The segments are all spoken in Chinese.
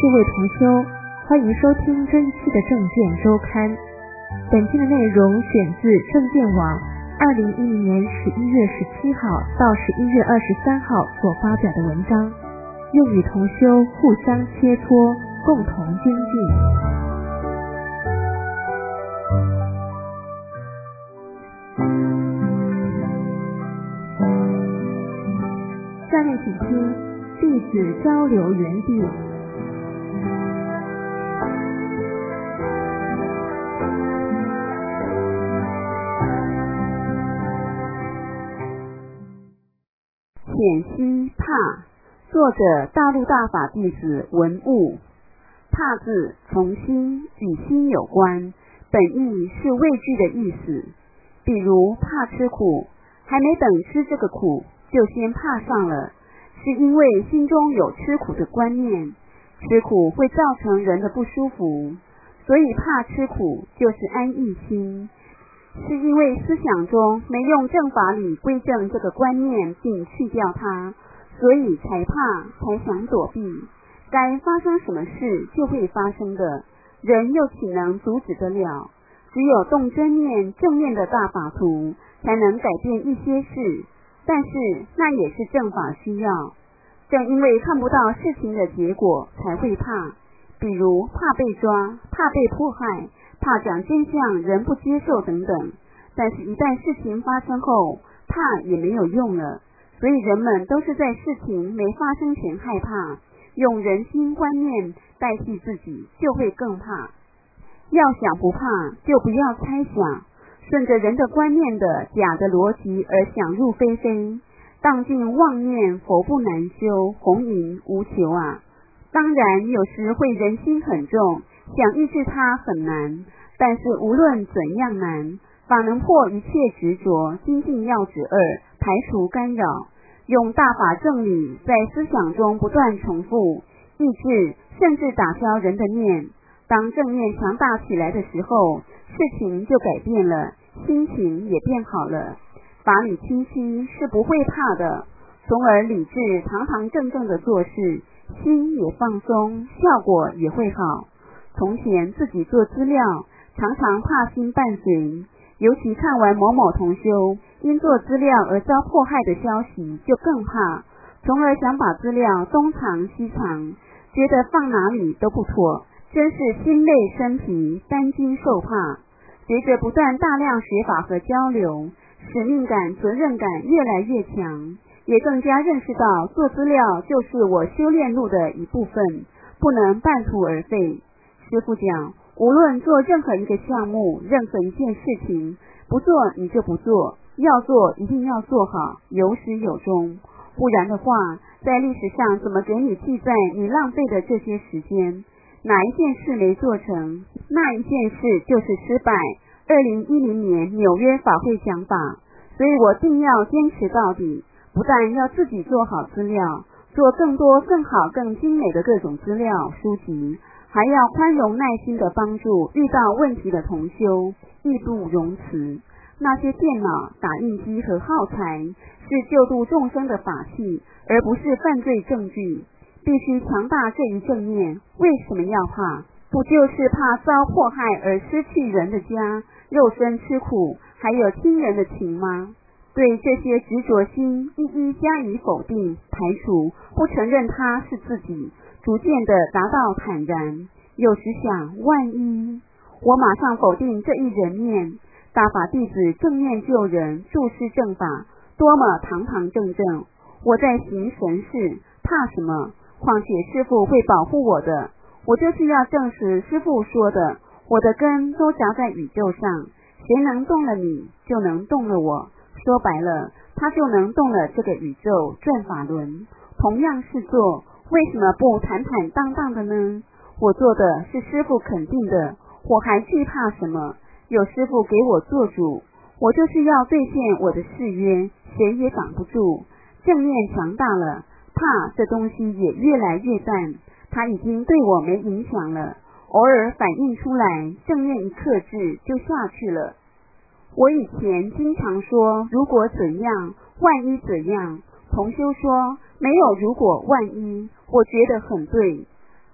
各位同修，欢迎收听这一期的正见周刊。本期的内容选自正见网2010年11月17号到11月23号所发表的文章，愿与同修互相切磋，共同精进。下面请听弟子交流园地。 显心怕，作者大陆大法弟子文物。怕字从心，与心有关，本意是畏惧的意思。比如怕吃苦，还没等吃这个苦就先怕上了，是因为心中有吃苦的观念，吃苦会造成人的不舒服，所以怕吃苦就是安逸心，是因为思想中没用正法理归正这个观念并去掉它，所以才怕，才想躲避。该发生什么事就会发生的，人又岂能阻止得了？只有动真念正面的大法图，才能改变一些事，但是那也是正法需要。正因为看不到事情的结果才会怕，比如怕被抓，怕被迫害，怕讲真相人不接受等等。但是一旦事情发生后，怕也没有用了，所以人们都是在事情没发生前害怕，用人心观念代替自己，就会更怕。要想不怕，就不要猜想，顺着人的观念的假的逻辑而想入非非，荡尽妄念，佛不难修，红云无求啊。当然有时会人心很重，想抑制它很难，但是无论怎样难，法能破一切执着，精进要旨二，排除干扰，用大法正理在思想中不断重复，抑制甚至打消人的念。当正念强大起来的时候，事情就改变了，心情也变好了。法理清晰是不会怕的，从而理智堂堂正正的做事，心也放松，效果也会好。从前自己做资料，常常怕心伴随，尤其看完某某同修因做资料而遭迫害的消息，就更怕，从而想把资料东藏西藏，觉得放哪里都不妥，真是心累身疲，担惊受怕。随着不断大量学法和交流，使命感、责任感越来越强，也更加认识到做资料就是我修炼路的一部分，不能半途而废。师父讲，无论做任何一个项目，任何一件事情，不做你就不做，要做一定要做好，有始有终，不然的话，在历史上怎么给你记载你浪费的这些时间？哪一件事没做成，那一件事就是失败。2010年纽约法会讲法，所以我定要坚持到底，不但要自己做好资料，做更多更好更精美的各种资料书籍，还要宽容耐心的帮助遇到问题的同修，义不容辞。那些电脑、打印机和耗材是救度众生的法器，而不是犯罪证据。必须强大这一正念。为什么要怕？不就是怕遭迫害而失去人的家，肉身吃苦，还有亲人的情吗？对这些执着心一一加以否定、排除，不承认它是自己，逐渐的达到坦然。有时想，万一我马上否定这一人念，大法弟子正念救人，注释正法，多么堂堂正正。我在行神事，怕什么？况且师父会保护我的，我就是要证实师父说的，我的根都扎在宇宙上，谁能动了你，就能动了我。说白了，他就能动了这个宇宙转法轮。同样是做，为什么不坦坦荡荡的呢？我做的是师父肯定的，我还惧怕什么？有师父给我做主，我就是要兑现我的誓约，谁也挡不住。正念强大了，怕这东西也越来越淡，它已经对我没影响了，偶尔反映出来，正念一克制就下去了。我以前经常说如果怎样，万一怎样，同修说没有如果万一，我觉得很对。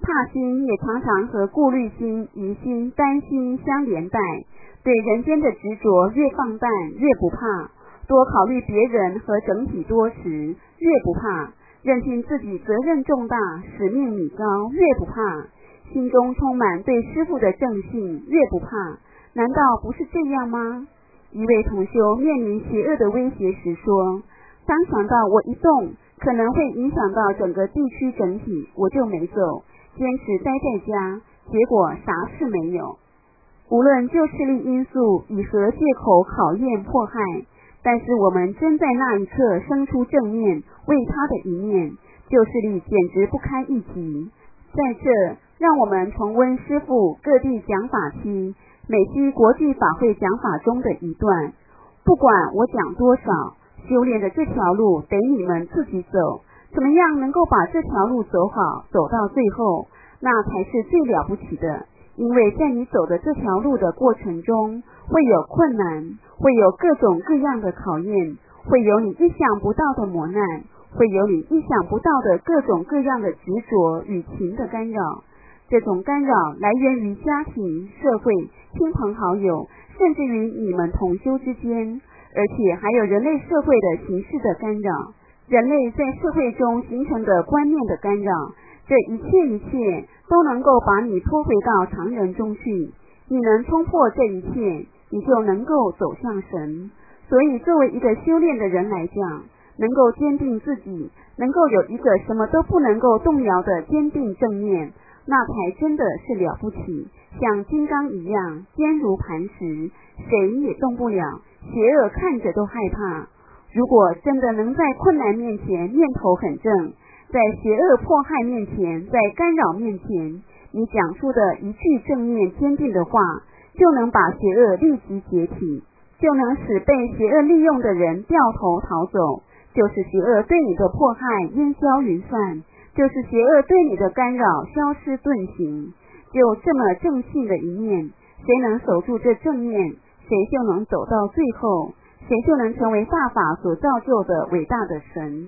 怕心也常常和顾虑心、疑心、担心相连带，对人间的执着越放淡越不怕，多考虑别人和整体多时越不怕，认清自己责任重大、使命米高越不怕，心中充满对师父的正信越不怕。难道不是这样吗？一位同修面临邪恶的威胁时说，当想到我一动可能会影响到整个地区整体，我就没走，坚持待在家，结果啥事没有。无论旧势力因素以何借口考验迫害，但是我们真在那一刻生出正面为他的一面，旧势力简直不堪一击。在这，让我们重温师父各地讲法期美西国际法会讲法中的一段，不管我讲多少，修炼的这条路得你们自己走，怎么样能够把这条路走好，走到最后，那才是最了不起的。因为在你走的这条路的过程中，会有困难，会有各种各样的考验，会有你意想不到的磨难，会有你意想不到的各种各样的执着与情的干扰。这种干扰来源于家庭、社会、亲朋好友，甚至于你们同修之间，而且还有人类社会的形式的干扰，人类在社会中形成的观念的干扰，这一切都能够把你拖回到常人中去。你能冲破这一切，你就能够走向神。所以作为一个修炼的人来讲，能够坚定自己，能够有一个什么都不能够动摇的坚定正念，那才真的是了不起，像金刚一样坚如磐石，谁也动不了，邪恶看着都害怕。如果真的能在困难面前念头很正，在邪恶迫害面前，在干扰面前，你讲出的一句正面坚定的话，就能把邪恶立即解体，就能使被邪恶利用的人掉头逃走，就是邪恶对你的迫害烟消云散，就是邪恶对你的干扰消失遁形。就这么正信的一面，谁能守住这正面，谁就能走到最后，谁就能成为大法所造就的伟大的神。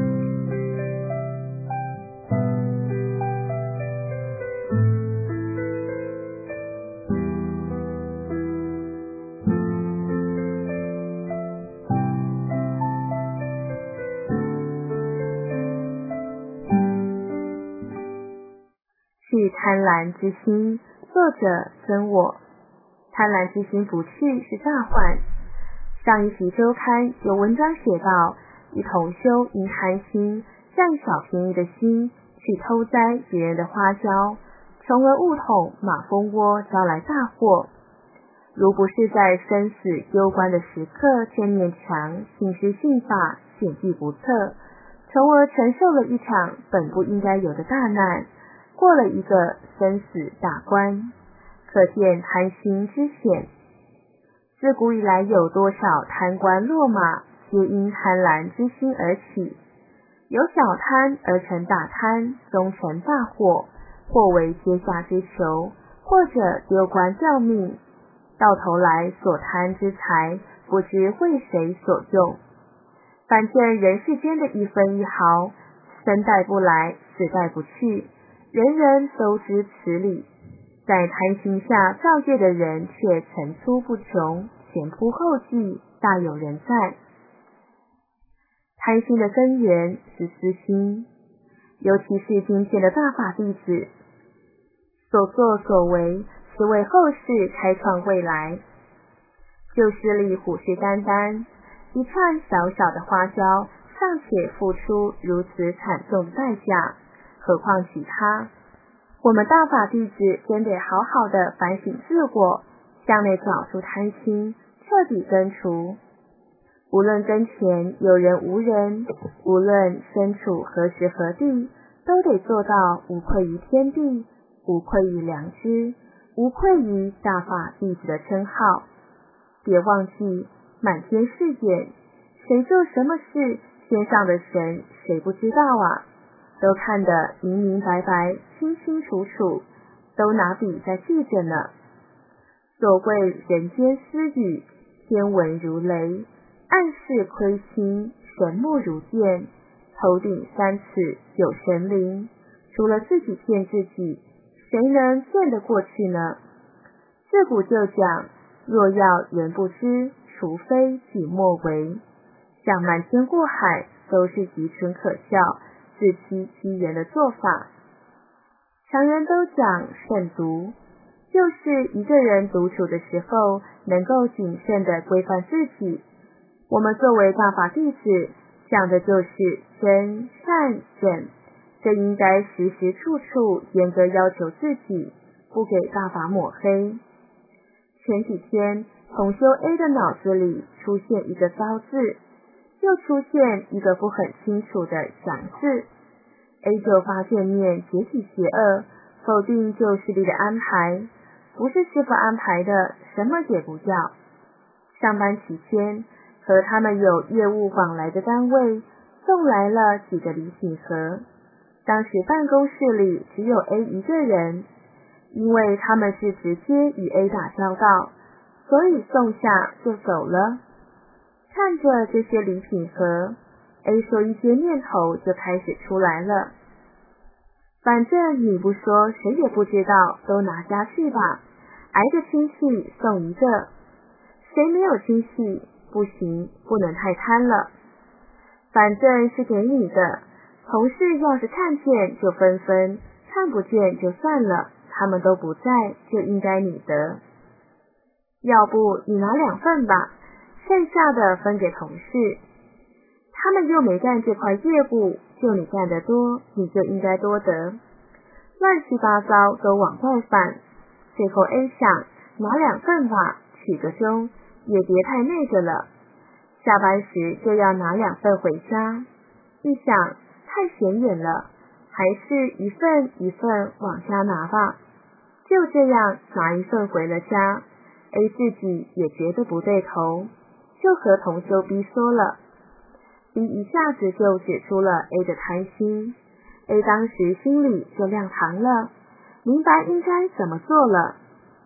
是贪婪之心，作者真我。贪婪之心不去是大患。上一期周刊有文章写道，一同修因贪心占小便宜的心去偷摘别人的花椒，从而误捅马蜂窝，招来大祸。如不是在生死攸关的时刻却勉强信师信法，险计不测，从而承受了一场本不应该有的大难，过了一个生死大关，可见贪心之险。自古以来有多少贪官落马，皆因贪婪之心而起，由小贪而成大贪，终成大祸，或为阶下之囚，或者丢官掉命，到头来所贪之财，不知为谁所用。反正人世间的一分一毫，生带不来，死带不去，人人都知此理，在贪心下造业的人却层出不穷，前仆后继，大有人在。贪心的根源是私心，尤其是今天的大法弟子，所作所为是为后世开创未来。旧势力虎视眈眈，一串小小的花椒尚且付出如此惨重的代价，何况其他。我们大法弟子真得好好的反省自我，向内找出贪心，彻底根除。无论跟前有人无人，无论身处何时何地，都得做到无愧于天地，无愧于良知，无愧于大法弟子的称号。别忘记满天誓言，谁做什么事，天上的神谁不知道啊，都看得明明白白，清清楚楚，都拿笔在记着呢。所谓人间私语，天文如雷，暗室窥心，神目如电，头顶3尺有神灵， 除了自己骗自己，谁能骗得过去呢？自古就讲，若要人不知，除非己莫为。想瞒天过海，都是愚蠢可笑、自欺欺人的做法。常人都讲慎独，就是一个人独处的时候，能够谨慎地规范自己。我们作为大法弟子，讲的就是真善忍，这应该时时处处严格要求自己，不给大法抹黑。前几天，同修 A 的脑子里出现一个糟字，又出现一个不很清楚的祥字。A 就发正念解体邪恶，否定旧势力的安排，不是师父安排的，什么也不要。上班期间，和他们有业务往来的单位送来了几个礼品盒，当时办公室里只有 A 一个人，因为他们是直接与 A 打交道，所以送下就走了。看着这些礼品盒， A 说一些念头就开始出来了。反正你不说，谁也不知道，都拿下去吧，挨个亲戚送一个。谁没有亲戚？不行，不能太贪了。反正是给你的，同事要是看见就分分，看不见就算了，他们都不在，就应该你得。要不你拿2份吧，剩下的分给同事。他们又没干这块业务，就你干得多，你就应该多得。乱七八糟都往外翻。最后 A 想，拿2份吧，取个中，也别太那个了。下班时就要拿2份回家，一想太显眼了，还是一份一份往家拿吧。就这样拿1份回了家， A 自己也觉得不对头，就和同修 B 说了。B 一下子就指出了 A 的贪心， A 当时心里就亮堂了，明白应该怎么做了。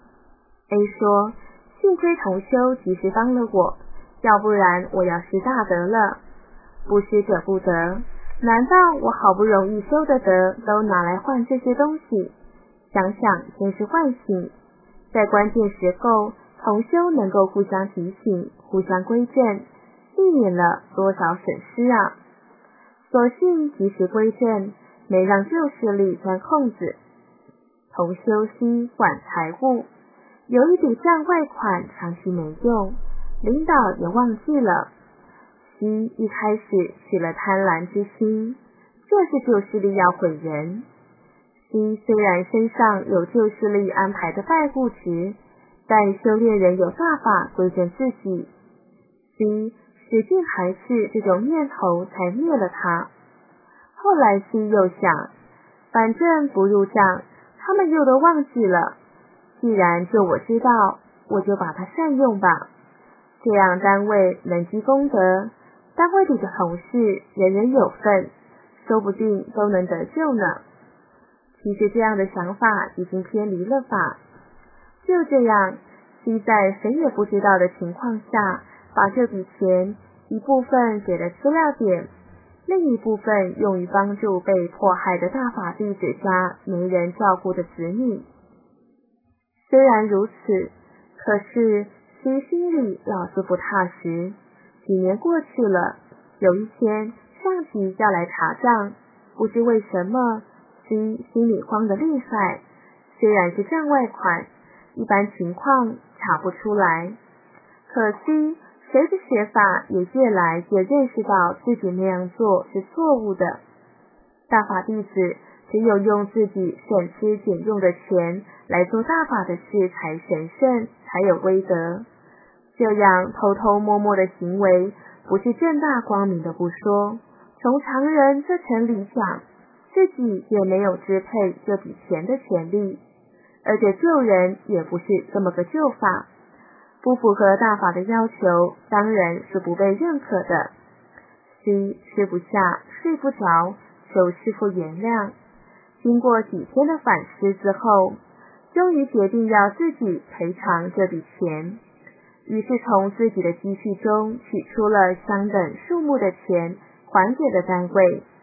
A 说，幸亏同修及时帮了我，要不然我要失大德了。不施者不得，难道我好不容易修的德都拿来换这些东西？想想真是万幸，在关键时候同修能够互相提醒，互相归正，避免了多少损失啊！所幸及时归正，没让旧势力钻空子。同修 C 管财务，有一笔账外款长期没用，领导也忘记了。C 一开始起了贪婪之心，这是旧势力要毁人。C 虽然身上有旧势力安排的拜物值，但修炼人有大法归正自己。C 使劲还是这种念头才灭了他。后来 C 又想，反正不入账，他们又都忘记了，既然就我知道，我就把它善用吧，这样单位能积功德，单位里的同事人人有份，说不定都能得救呢。其实这样的想法已经偏离了法。就这样， C 在谁也不知道的情况下，把这笔钱一部分给了资料点，另一部分用于帮助被迫害的大法弟子家没人照顾的子女。虽然如此，可是 C 心里老是不踏实。几年过去了，有一天上级要来查账，不知为什么 C 心里慌得厉害，虽然是账外款，一般情况查不出来。可惜随着学法也越来越认识到自己那样做是错误的。大法弟子只有用自己省吃俭用的钱来做大法的事才神圣，才有威德。这样偷偷摸摸的行为，不是正大光明的不说，从常人这层里讲，自己也没有支配这笔钱的权利，而且救人也不是这么个救法，不符合大法的要求，当然是不被认可的。C 吃不下睡不着，求师父原谅。经过几天的反思之后，终于决定要自己赔偿这笔钱，于是从自己的积蓄中取出了相等数目的钱还给了单位，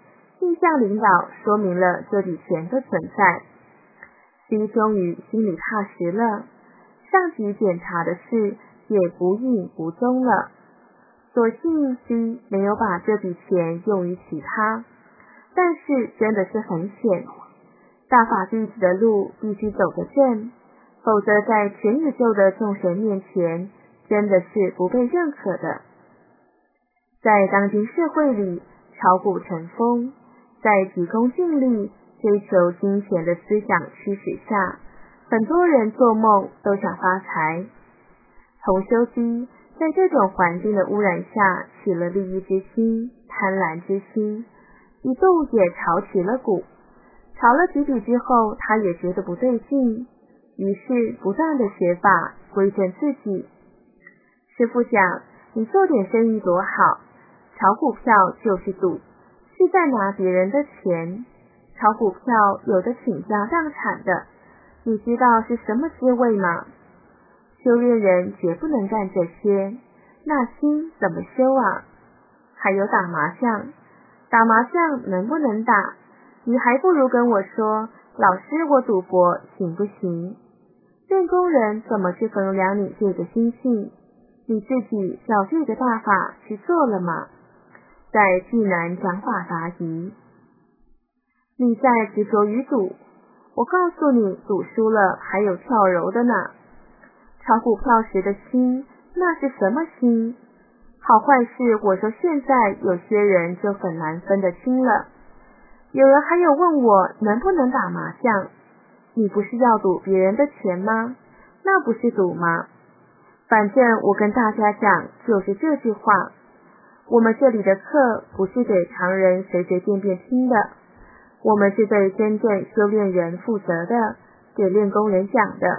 并向领导说明了这笔钱的存在。C 终于心里踏实了，上级检查的事也无影无踪了。所幸 C 没有把这笔钱用于其他，但是真的是很险。大法弟子的路必须走得正，否则在全宇宙的众神面前，真的是不被认可的。在当今社会里，炒股成风，在急功近利、追求金钱的思想驱使下，很多人做梦都想发财。同修机在这种环境的污染下起了利益之心、贪婪之心，一度也炒起了股。炒了几笔之后，他也觉得不对劲，于是不断的学法归正自己。师父讲，你做点生意多好，炒股票就是赌，是在拿别人的钱。炒股票有的倾家荡产的，你知道是什么滋味吗？修炼人绝不能干这些，那心怎么修啊？还有打麻将，打麻将能不能打？你还不如跟我说，老师我赌博行不行？练功人怎么去衡量你这个心性？你自己照这个大法去做了吗？在济南讲法答疑，你在执着于赌，我告诉你，赌输了还有跳楼的呢。炒股票时的心，那是什么心？好坏事，我说现在有些人就很难分得清了。有人还有问我能不能打麻将，你不是要赌别人的钱吗？那不是赌吗？反正我跟大家讲就是这句话，我们这里的课不是给常人随随便便听的，我们是对真正修炼人负责的，给练功人讲的。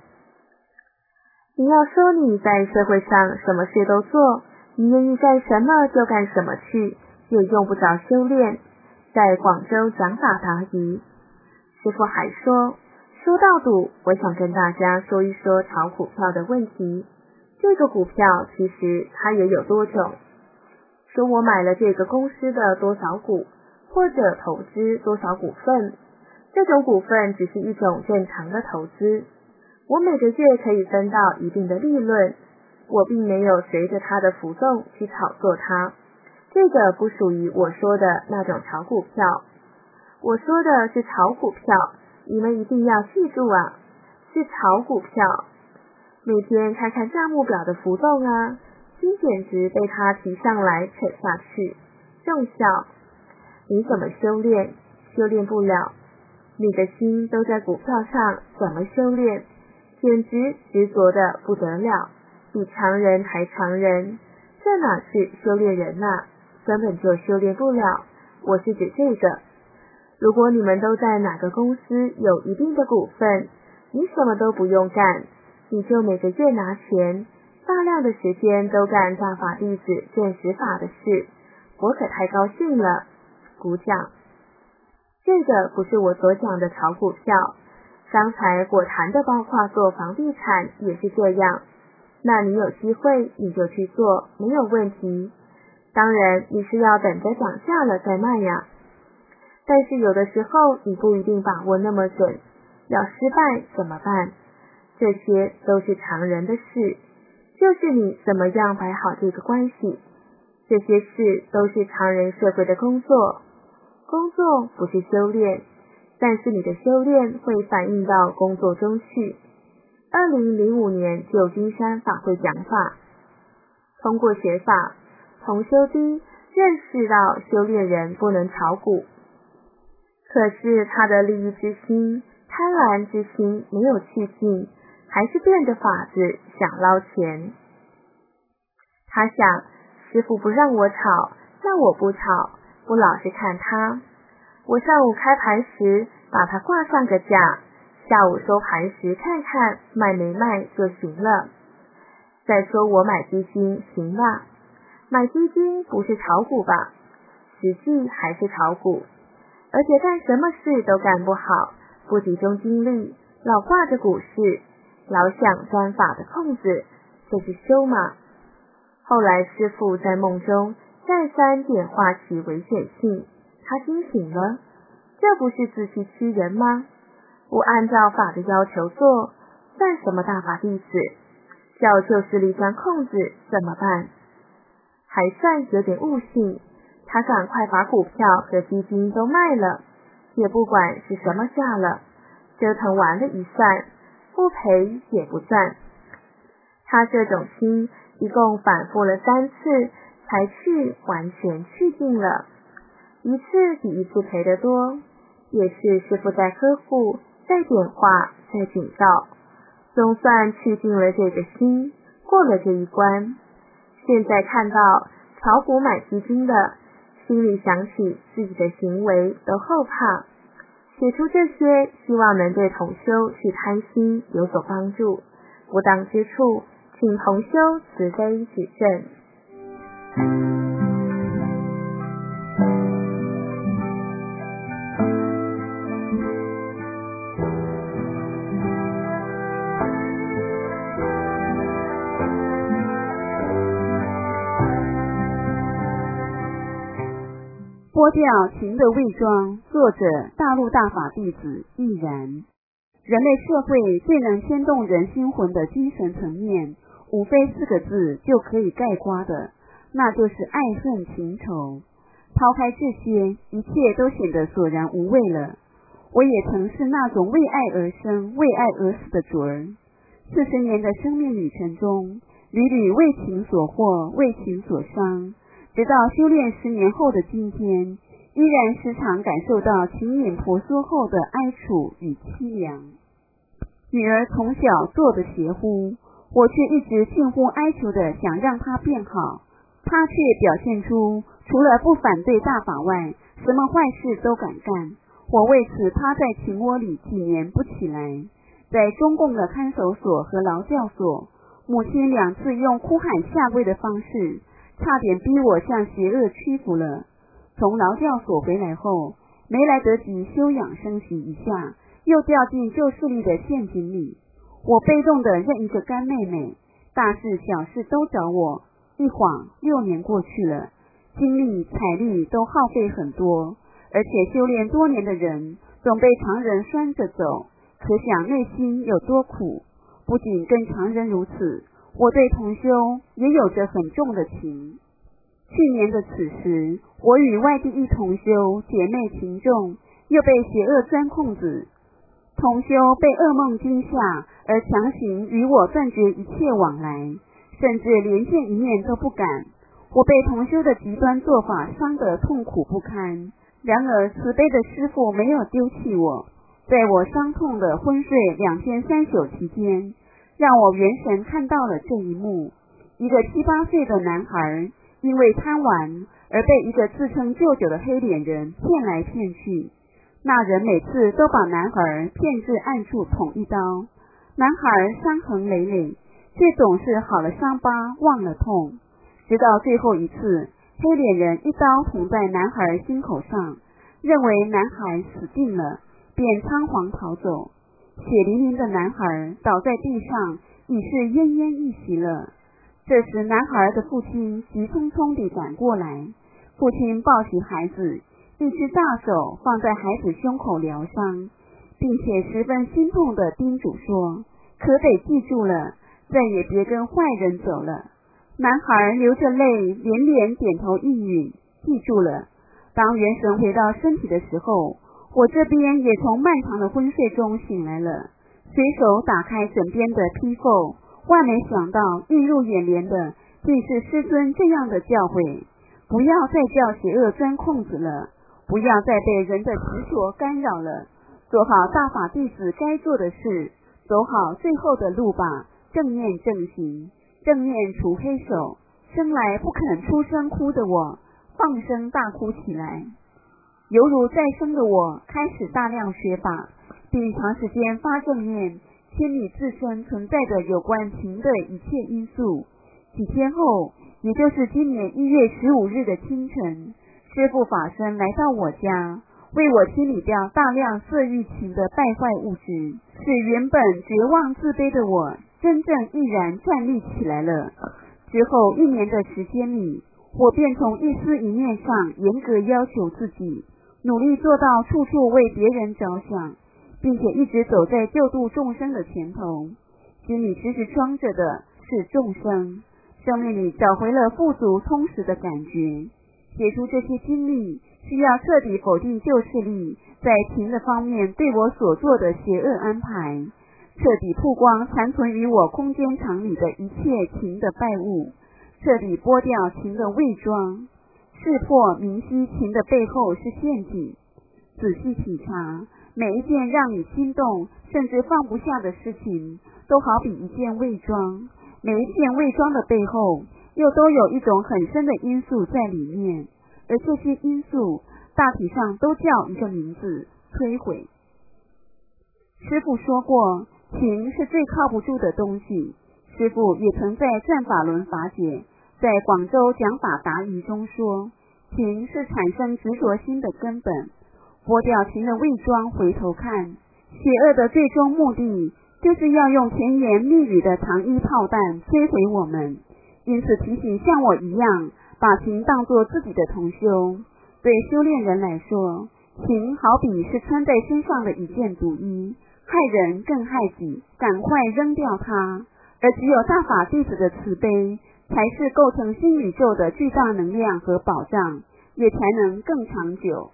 你要说你在社会上什么事都做，你愿意干什么就干什么去，也用不着修炼。在广州讲法答疑，师父还说到赌，我想跟大家说一说炒股票的问题。这个股票其实它也有多种，说我买了这个公司的多少股，或者投资多少股份，这种股份只是一种正常的投资，我每个月可以分到一定的利润，我并没有随着它的浮动去炒作它，这个不属于我说的那种炒股票。我说的是炒股票，你们一定要记住啊，是炒股票。每天看看账目表的浮动啊，心简直被它提上来扯下去，重效。你怎么修炼？修炼不了。你的心都在股票上，怎么修炼？简直执着的不得了，比常人还常人。这哪是修炼人啊，根本就修炼不了。我是指这个。如果你们都在哪个公司有一定的股份，你什么都不用干，你就每个月拿钱，大量的时间都干大法弟子证实法的事，我可太高兴了。鼓掌。这个不是我所讲的炒股票，刚才我谈的包括做房地产也是这样。那你有机会你就去做，没有问题。当然你是要等着涨价了再卖呀。但是有的时候你不一定把握那么准，要失败怎么办？这些都是常人的事，就是你怎么样摆好这个关系。这些事都是常人社会的工作，工作不是修炼，但是你的修炼会反映到工作中去。2005年旧金山法会讲法，通过学法，同修低认识到修炼人不能炒股，可是他的利益之心、贪婪之心没有去尽，还是变着法子想捞钱。他想，师父不让我炒，那我不炒，我老是看他。我上午开盘时把它挂上个价，下午收盘时看看卖没卖就行了。再说我买基金行吧？买基金不是炒股吧？实际还是炒股，而且干什么事都干不好，不集中精力，老挂着股市，老想钻法的空子，这是修嘛？后来师父在梦中再三点化其危险性， 他惊醒了，这不是自欺欺人吗？不按照法的要求做，算什么大法弟子？叫旧势力钻空子怎么办？还算有点悟性，他赶快把股票和基金都卖了，也不管是什么价了，折腾完了一算，不赔也不赚。他这种心一共反复了3次，才去完全去尽了，一次比一次赔得多，也是师父在呵护，在点化，在警告，总算去尽了这个心，过了这一关。现在看到炒股买基金的，心里想起自己的行为都后怕。写出这些，希望能对同修去贪心有所帮助，不当之处，请同修慈悲指正。 剥掉情的伪装，作者大陆大法弟子亦然。人类社会最能牵动人心魂的精神层面，无非4个字就可以概括的，那就是爱恨情仇。抛开这些，一切都显得索然无味了。我也曾是那种为爱而生、为爱而死的主儿。40年的生命旅程中，屡屡为情所惑，为情所伤，直到修炼10年后的今天，依然时常感受到情瘾婆娑后的哀楚与凄凉。女儿从小做的邪乎，我却一直近乎哀求的想让她变好，她却表现出除了不反对大法外，什么坏事都敢干。我为此趴在情窝里几年不起来，在中共的看守所和劳教所，母亲2次用哭喊下跪的方式，差点逼我向邪恶屈服了。从劳教所回来后，没来得及休养生息一下，又掉进旧势力的陷阱里。我被动的认一个干妹妹，大事小事都找我。一晃6年过去了，精力财力都耗费很多，而且修炼多年的人总被常人拴着走，可想内心有多苦。不仅跟常人如此，我对同修也有着很重的情。去年的此时，我与外地一同修姐妹情重，又被邪恶钻空子。同修被噩梦惊吓，而强行与我断绝一切往来，甚至连见一面都不敢。我被同修的极端做法伤得痛苦不堪，然而慈悲的师父没有丢弃我，在我伤痛的昏睡2天3宿期间，让我元神看到了这一幕。一个7、8岁的男孩因为贪玩而被一个自称舅舅的黑脸人骗来骗去，那人每次都把男孩骗至暗处捅一刀，男孩伤痕累累，却总是好了伤疤忘了痛。直到最后一次，黑脸人一刀捅在男孩心口上，认为男孩死定了，便仓皇逃走。血淋淋的男孩倒在地上，已是奄奄一息了。这时男孩的父亲急匆匆地赶过来，父亲抱起孩子，一只大手放在孩子胸口疗伤，并且十分心痛地叮嘱说，可得记住了，再也别跟坏人走了。男孩流着泪连连点头应允，记住了。当元神回到身体的时候，我这边也从漫长的昏睡中醒来了，随手打开枕边的披覆，万没想到映入眼帘的竟是师尊这样的教诲，不要再叫邪恶钻空子了，不要再被人的执着干扰了，做好大法弟子该做的事，走好最后的路吧，正念正行，正念除黑手。生来不肯出声哭的我，放声大哭起来。犹如再生的我开始大量学法，并长时间发正念，清理自身存在的有关情的一切因素。几天后，也就是今年1月15日的清晨，师父法身来到我家，为我清理掉大量色欲情的败坏物质，使原本绝望自卑的我真正毅然站立起来了。之后1年的时间里，我便从一丝一念上严格要求自己， 努力做到处处为别人着想，并且一直走在救度众生的前头，心里时时装着的是众生，生命里找回了富足充实的感觉。写出这些经历，需要彻底否定旧势力在情的方面对我所做的邪恶安排，彻底曝光残存于我空间场里的一切情的败物，彻底剥掉情的伪装，识破明晰情的背后是陷阱。仔细体察，每一件让你心动甚至放不下的事情，都好比一件伪装，每一件伪装的背后又都有一种很深的因素在里面，而这些因素大体上都叫一个名字：摧毁。师父说过，情是最靠不住的东西。师父也曾在战法轮法解在广州讲法答疑中说，情是产生执着心的根本，剥掉情的伪装，回头看，邪恶的最终目的就是要用甜言蜜语的糖衣炮弹摧毁我们。因此提醒像我一样把情当作自己的同修。对修炼人来说，情好比是穿在身上的一件毒衣，害人更害己，赶快扔掉它。而只有大法弟子的慈悲，才是构成新宇宙的巨大能量和保障，也才能更长久。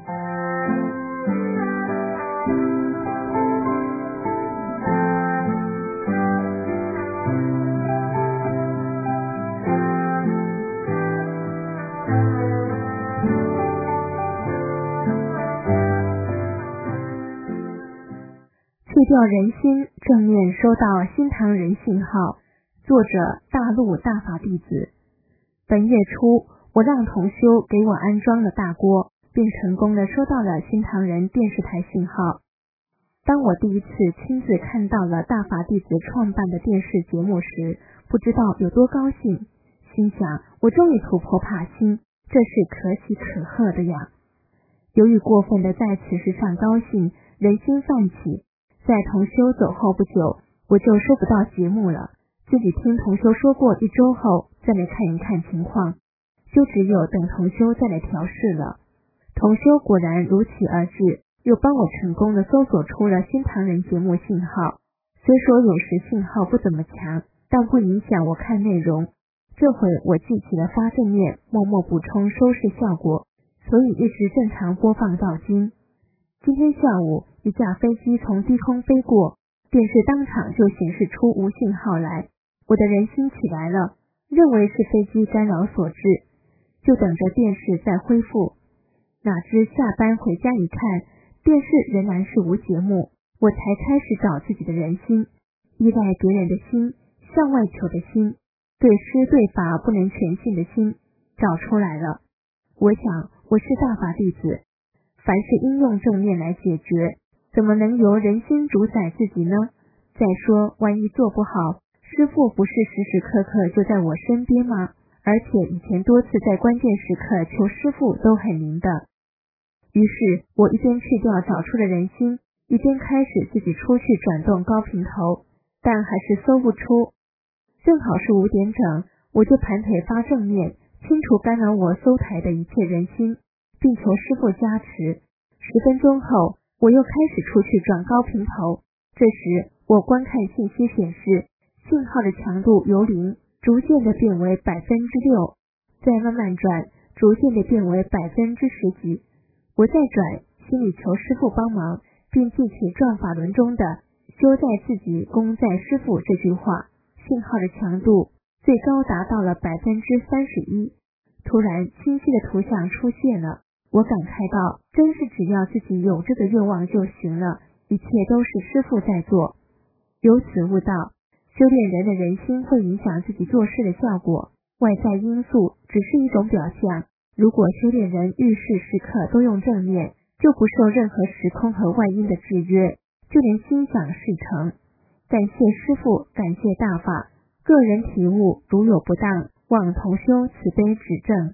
去掉人心，正面收到心堂人信号。作者大陆大法弟子。本月初，我让同修给我安装了大锅，并成功地收到了心堂人电视台信号。当我第一次亲自看到了大法弟子创办的电视节目时，不知道有多高兴，心想我终于突破怕心，这是可喜可贺的呀。由于过分地在此事上高兴，人心泛起，在同修走后不久，我就收不到节目了。自己听同修说过1周后，再来看一看情况，就只有等同修再来调试了。同修果然如期而至，又帮我成功地搜索出了新唐人节目信号。虽说有时信号不怎么强，但不影响我看内容。这回我记起了发正念，默默补充收视效果，所以一直正常播放到今。今天下午，一架飞机从低空飞过，电视当场就显示出无信号来。我的人心起来了，认为是飞机干扰所致，就等着电视再恢复。哪知下班回家一看，电视仍然是无节目，我才开始找自己的人心，依赖别人的心，向外求的心，对师对法不能全信的心，找出来了。我想我是大法弟子，凡是应用正念来解决，怎么能由人心主宰自己呢？再说万一做不好，师父不是时时刻刻就在我身边吗？而且以前多次在关键时刻求师父都很灵的。于是我一边去掉找出的人心，一边开始自己出去转动高频头，但还是搜不出。正好是5点整，我就盘腿发正念，清除干扰我搜台的一切人心，并求师父加持。10分钟后，我又开始出去转高频头。这时我观看信息显示，信号的强度由0逐渐的变为6%，再慢慢转，逐渐的变为10%几。我再转，心里求师父帮忙，并记起转法轮中的修在自己，功在师父这句话。信号的强度最高达到了31%。突然清晰的图像出现了，我感慨到，真是只要自己有这个愿望就行了，一切都是师父在做。由此悟道，修炼人的人心会影响自己做事的效果，外在因素只是一种表象。如果修炼人遇事时刻都用正念，就不受任何时空和外因的制约，就连心想事成。感谢师父，感谢大法，个人体悟如有不当，望同修慈悲指正。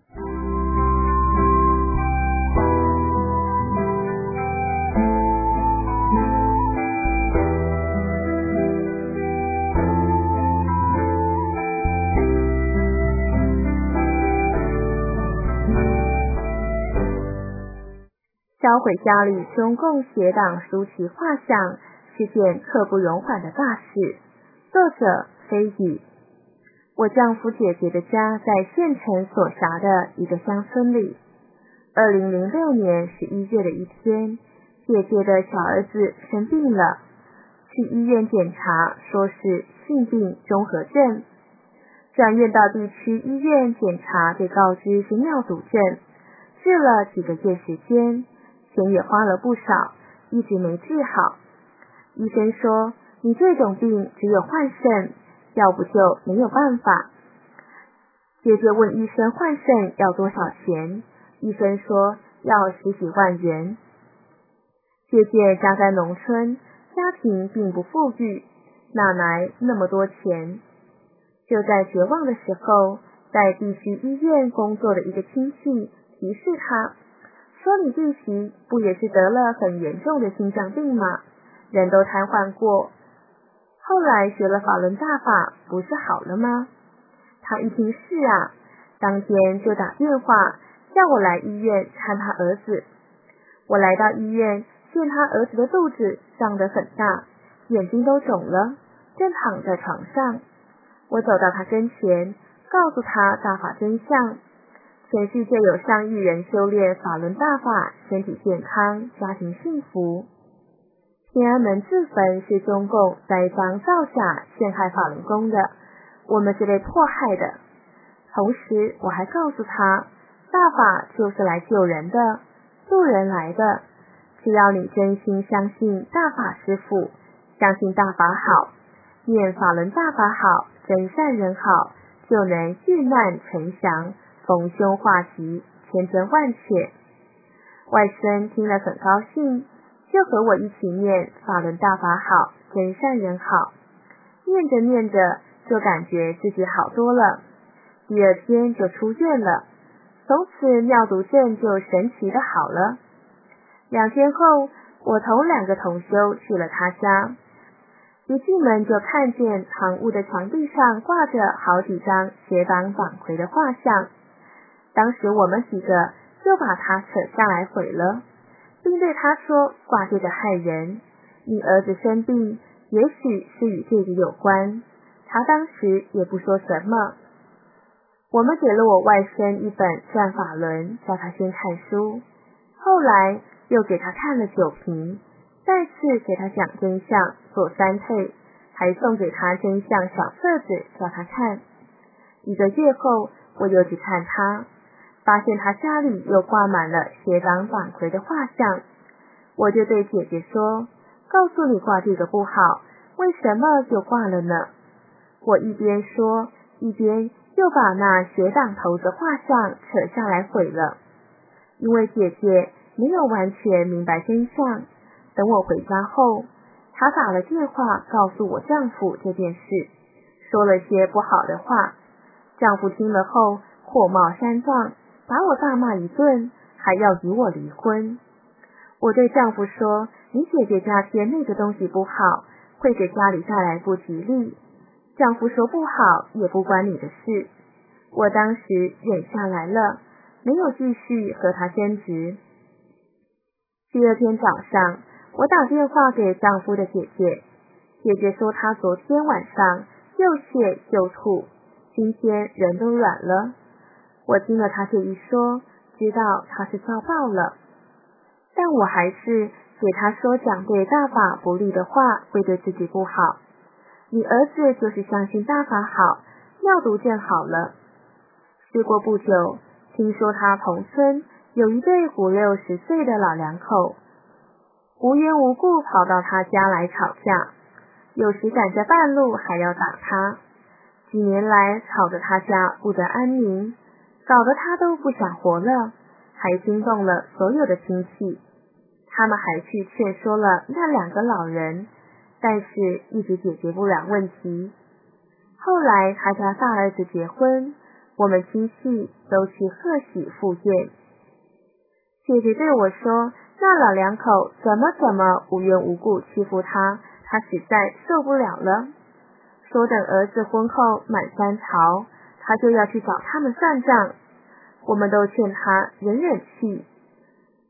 销毁家里中共邪党书旗画像是件刻不容缓的大事。作者飞宇。我丈夫姐姐的家在县城所辖的一个乡村里。2006年11月的一天，姐姐的小儿子生病了，去医院检查，说是性病综合症。转院到地区医院检查，被告知是尿毒症，治了几个月时间，钱也花了不少，一直没治好。医生说，你这种病只有换肾，要不就没有办法。姐姐问医生换肾要多少钱，医生说要10几万元。姐姐家在农村，家庭并不富裕，哪来那么多钱？就在绝望的时候，在地区医院工作的一个亲戚提示他，说你弟媳不也是得了很严重的心脏病吗？人都瘫痪过，后来学了法轮大法，不是好了吗？他一听是啊，当天就打电话叫我来医院看他儿子。我来到医院，见他儿子的肚子胀得很大，眼睛都肿了，正躺在床上。我走到他跟前，告诉他大法真相，全世界有上亿人修炼法轮大法，身体健康，家庭幸福。天安门自焚是中共栽赃造假陷害法轮功的，我们是被迫害的。同时我还告诉他，大法就是来救人的，渡人来的，只要你真心相信大法师父，相信大法好，念法轮大法好，真善人好，就能遇难成祥，逢凶化吉，千真万确。外甥听了很高兴，就和我一起念法轮大法好，真善人好。念着念着，就感觉自己好多了，第二天就出院了，从此尿毒症就神奇的好了。2天后，我同2个同修去了他家，一进门就看见堂屋的墙壁上挂着好几张邪党党魁的画像，当时我们几个就把它扯下来毁了，并对他说，挂这个害人，你儿子生病也许是与这个有关。他当时也不说什么。我们给了我外甥一本《转法轮》，叫他先看书，后来又给他看了9瓶，再次给他讲真相，做3退，还送给他真相小册子叫他看。1个月后，我又去看他，发现他家里又挂满了邪党党魁的画像。我就对姐姐说，告诉你挂这个不好，为什么就挂了呢？我一边说，一边又把那邪党头子画像扯下来毁了。因为姐姐没有完全明白真相，等我回家后，她打了电话告诉我丈夫这件事，说了些不好的话。丈夫听了后火冒三丈，把我大骂一顿，还要与我离婚。我对丈夫说，你姐姐家贴那个东西不好，会给家里带来不吉利。丈夫说不好也不关你的事。我当时忍下来了，没有继续和他争执。第二天早上，我打电话给丈夫的姐姐，姐姐说她昨天晚上又泻又吐，今天人都软了。我听了她这一说，知道她是遭报了，但我还是给她说讲对大法不利的话会对自己不好。你儿子就是相信大法好，尿毒症好了。事过不久，听说他同村有一对50、60岁的老两口，无缘无故跑到他家来吵架，有时赶在半路还要打他。几年来吵得他家不得安宁，搞得他都不想活了，还惊动了所有的亲戚。他们还去劝说了那2个老人，但是一直解决不了问题。后来他家大儿子结婚，我们亲戚都去贺喜赴宴。姐姐对我说，那老两口怎么无缘无故欺负他，他实在受不了了，说等儿子婚后满3朝，他就要去找他们算账。我们都劝他忍忍气。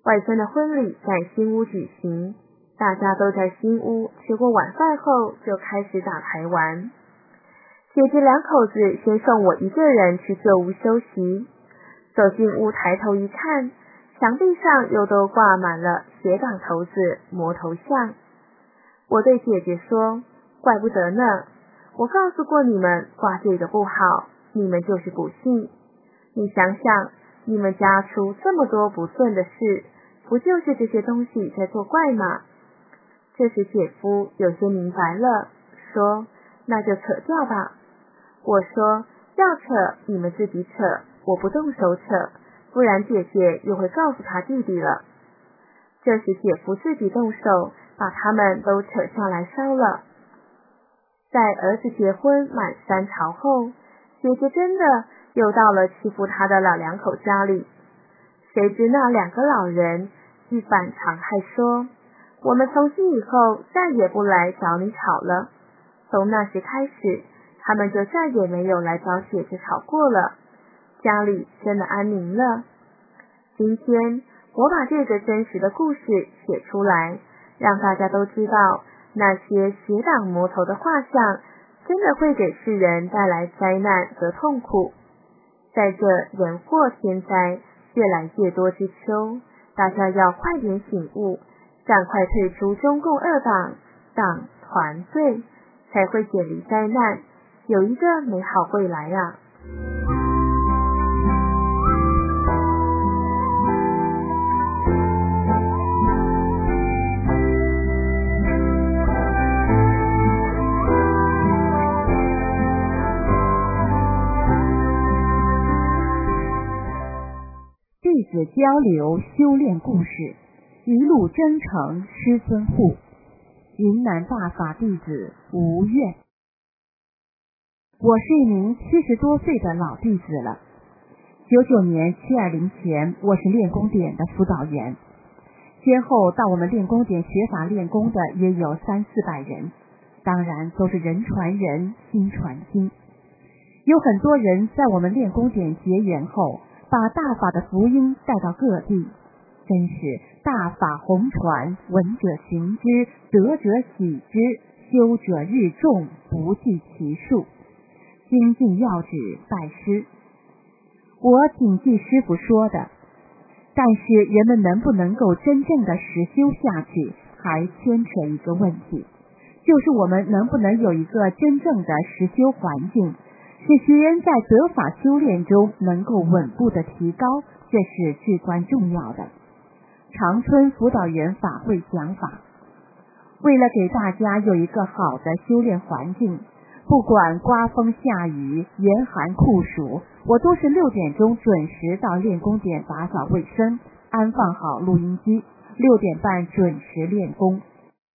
外孙的婚礼在新屋举行，大家都在新屋吃过晚饭后就开始打牌玩。姐姐两口子先送我一个人去旧屋休息，走进屋抬头一看，墙壁上又都挂满了斜杠头子、魔头像。我对姐姐说，怪不得呢，我告诉过你们挂这个不好，你们就是不信。你想想，你们家出这么多不顺的事，不就是这些东西在作怪吗？这时姐夫有些明白了，说那就扯掉吧。我说要扯你们自己扯，我不动手扯，不然姐姐又会告诉他弟弟了。这时姐夫自己动手把他们都扯下来烧了。在儿子结婚满3朝后，姐姐真的又到了欺负他的老两口家里。谁知那2个老人一反常态说，我们从今以后再也不来找你吵了。从那时开始，他们就再也没有来找姐姐吵过了，家里真的安宁了。今天我把这个真实的故事写出来，让大家都知道那些邪党魔头的画像真的会给世人带来灾难和痛苦。在这人祸天灾越来越多之秋，大家要快点醒悟，赶快退出中共2党，党团队，才会解离灾难，有一个美好未来啊！ 弟子交流修炼故事，一路真诚师孙护。云南大法弟子吴愿。我是一名70多岁的老弟子了。99年720前，我是练功点的辅导员，先后到我们练功点学法练功的约有300-400人，当然都是人传人，心传心。有很多人在我们练功点结缘后，把大法的福音带到各地，真是大法弘传，闻者行之，得者喜之，修者日众，不计其数。精进要旨，拜师。我谨记师父说的，但是人们能不能够真正的实修下去，还牵扯一个问题，就是我们能不能有一个真正的实修环境，使学员在得法修炼中能够稳步的提高，这是至关重要的。长春辅导员法会讲法，为了给大家有一个好的修炼环境，不管刮风下雨、严寒酷暑，我都是6点钟准时到练功点打扫卫生，安放好录音机，6点半准时练功。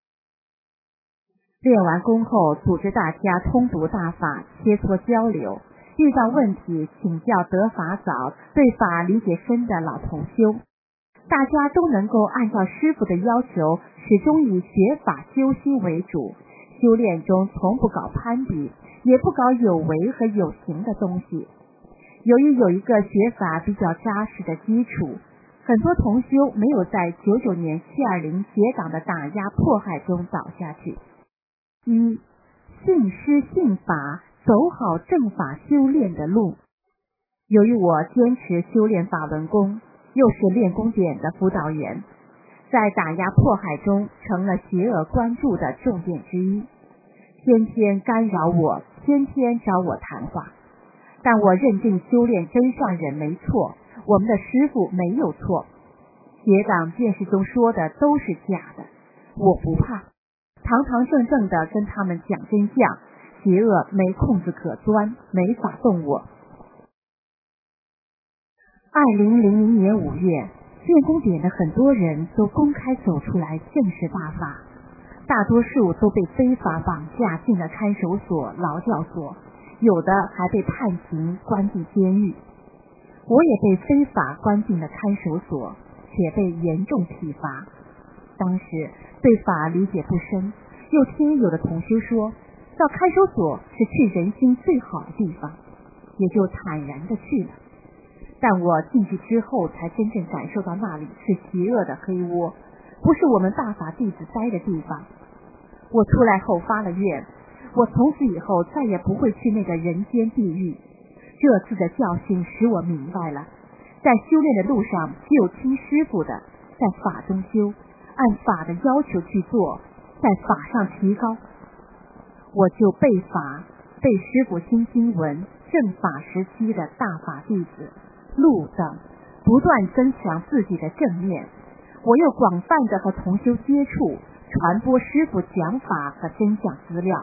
练完功后，组织大家通读大法，切磋交流，遇到问题请教得法早、对法理解深的老同修，大家都能够按照师父的要求，始终以学法修心为主，修炼中从不搞攀比，也不搞有为和有形的东西。由于有一个学法比较扎实的基础，很多同修没有在99年720邪党的打压迫害中倒下去。一、信师信法，走好正法修炼的路。由于我坚持修炼法轮功，又是练功点的辅导员，在打压迫害中成了邪恶关注的重点之一，天天干扰我，天天找我谈话。但我认定修炼真上人没错，我们的师父没有错，邪党电视中说的都是假的，我不怕，堂堂正正的跟他们讲真相，邪恶没空子可钻，没法动我。2000年5月，练功点的很多人都公开走出来正视大法，大多数都被非法绑架进了看守所、劳教所，有的还被判刑关进监狱。我也被非法关进了看守所，且被严重体罚。当时对法理解不深，又听有的同修说到看守所是去人心最好的地方，也就坦然地去了。 但我进去之后才真正感受到那里是邪恶的黑窝，不是我们大法弟子待的地方。我出来后发了愿，我从此以后再也不会去那个人间地狱。这次的教训使我明白了，在修炼的路上，只有听师父的，在法中修，按法的要求去做，在法上提高。我就背法，背师父新经文、正法时期的大法弟子、路等，不断增强自己的正面。我又广泛的和同修接触，传播师父讲法和真相资料。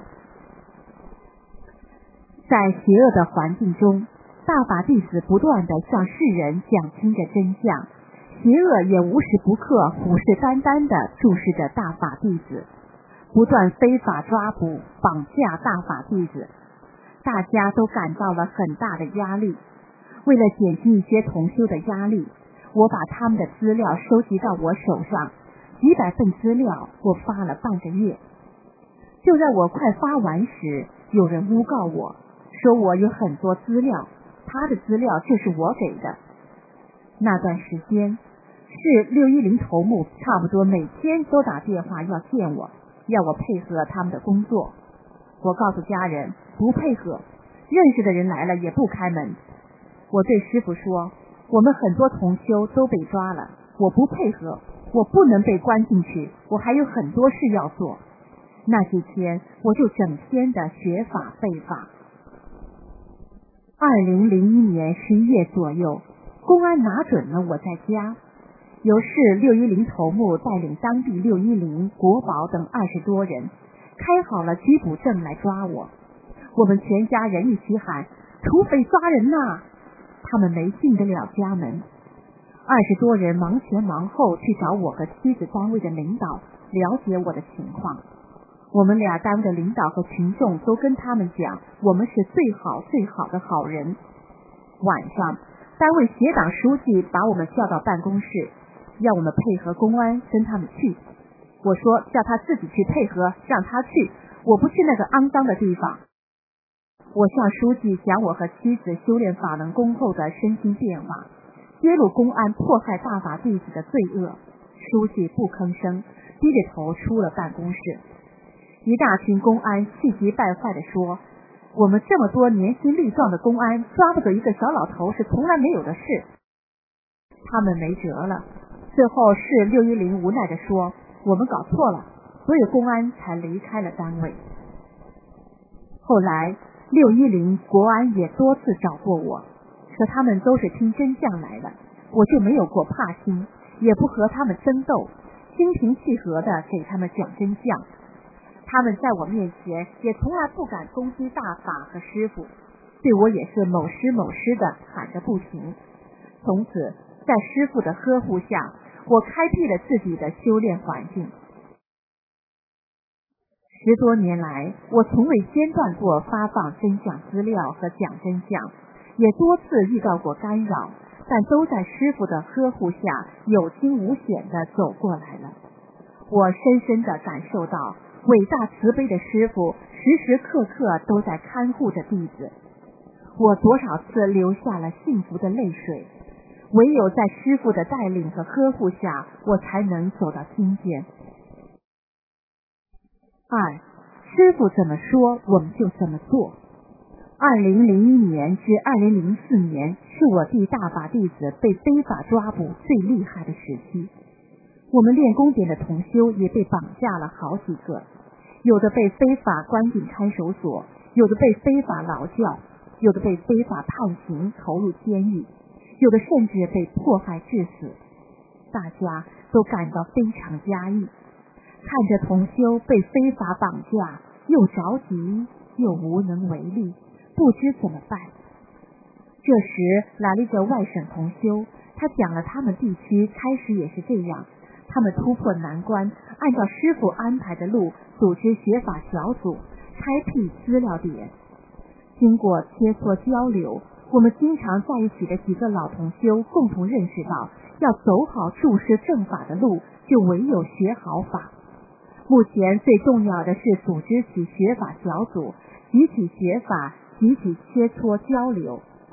在邪恶的环境中，大法弟子不断地向世人讲清着真相，邪恶也无时不刻虎视眈眈地注视着大法弟子，不断非法抓捕、绑架大法弟子。大家都感到了很大的压力。为了减轻一些同修的压力，我把他们的资料收集到我手上，几百份资料我发了半个月。就在我快发完时，有人诬告我，说我有很多资料，他的资料就是我给的。那段时间是610头目差不多每天都打电话要见我，要我配合他们的工作。我告诉家人不配合，认识的人来了也不开门。我对师父说，我们很多同修都被抓了，我不配合，我不能被关进去，我还有很多事要做。那几天我就整天的学法背法。2001年11月左右，公安拿准了我在家，由市610头目带领当地610、国保等20多人，开好了拘捕证来抓我。我们全家人一起喊，土匪抓人呐！他们没进得了家门。20多人忙前忙后去找我和妻子单位的领导，了解我的情况。我们俩单位的领导和群众都跟他们讲，我们是最好最好的好人。晚上，单位协党书记把我们叫到办公室，要我们配合公安跟他们去。我说叫他自己去配合，让他去，我不去那个肮脏的地方。我向书记讲我和妻子修炼法轮功后的身心变化，揭露公安迫害大法弟子的罪恶。书记不吭声，低着头出了办公室。一大群公安气急败坏地说，我们这么多年轻力壮的公安，抓不走一个小老头是从来没有的事。他们没辙了。最后市610无奈地说，我们搞错了，所有公安才离开了单位。后来610国安也多次找过我，说他们都是听真相来的，我就没有过怕心，也不和他们争斗，心平气和地给他们讲真相。他们在我面前也从来不敢攻击大法和师父，对我也是某师某师的喊个不停。从此在师父的呵护下，我开辟了自己的修炼环境。10多年来，我从未间断过发放真相资料和讲真相，也多次遇到过干扰，但都在师父的呵护下有惊无险地走过来了。我深深地感受到伟大慈悲的师父时时刻刻都在看护着弟子。我多少次流下了幸福的泪水，唯有在师父的带领和呵护下，我才能走到今天。2. 师父怎么说，我们就怎么做。2001年至2004年是我弟大法弟子被非法抓捕最厉害的时期。我们练功点的同修也被绑架了好几个，有的被非法关进看守所，有的被非法劳教，有的被非法判刑投入监狱，有的甚至被迫害致死。大家都感到非常压抑，看着同修被非法绑架，又着急又无能为力，不知怎么办。这时来了一个外省同修，他讲了他们地区开始也是这样，他们突破难关，按照师父安排的路组织学法小组，开辟资料点。经过切磋交流，我们经常在一起的几个老同修共同认识到，要走好注释正法的路，就唯有学好法。目前最重要的是组织起学法小组，集体学法，集体切磋交流，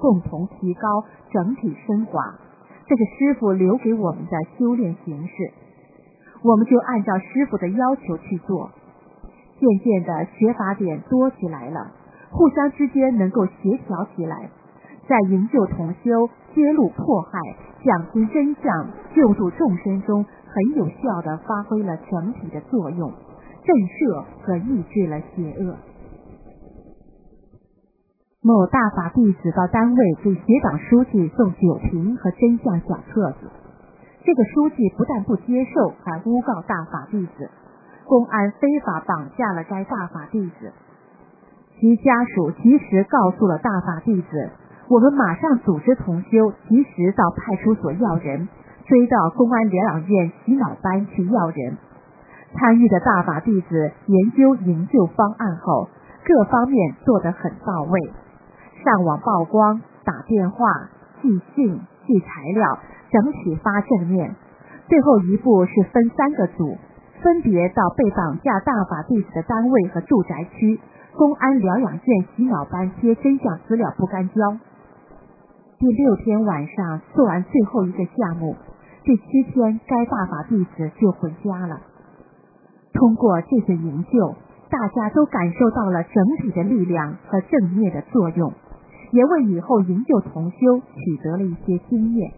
共同提高，整体升华。这是师父留给我们的修炼形式，我们就按照师父的要求去做。渐渐的学法点多起来了，互相之间能够协调起来，在营救同修、揭露迫害、讲清真相、救助众生中很有效地发挥了整体的作用，震慑和抑制了邪恶。某大法弟子到单位给学长书记送酒瓶和真相小册子，这个书记不但不接受，还诬告大法弟子，公安非法绑架了该大法弟子。其家属及时告诉了大法弟子，我们马上组织同修及时到派出所要人，追到公安疗养院洗脑班去要人。参与的大法弟子研究营救方案后，各方面做得很到位，上网曝光、打电话、寄信、寄材料，整体发正面。最后一步是分3个组，分别到被绑架大法弟子的单位和住宅区、公安疗养院洗脑班接真相资料不干交。第6天晚上做完最后一个项目，第7天该大法弟子就回家了。通过这次营救，大家都感受到了整体的力量和正面的作用，也为以后营救同修取得了一些经验。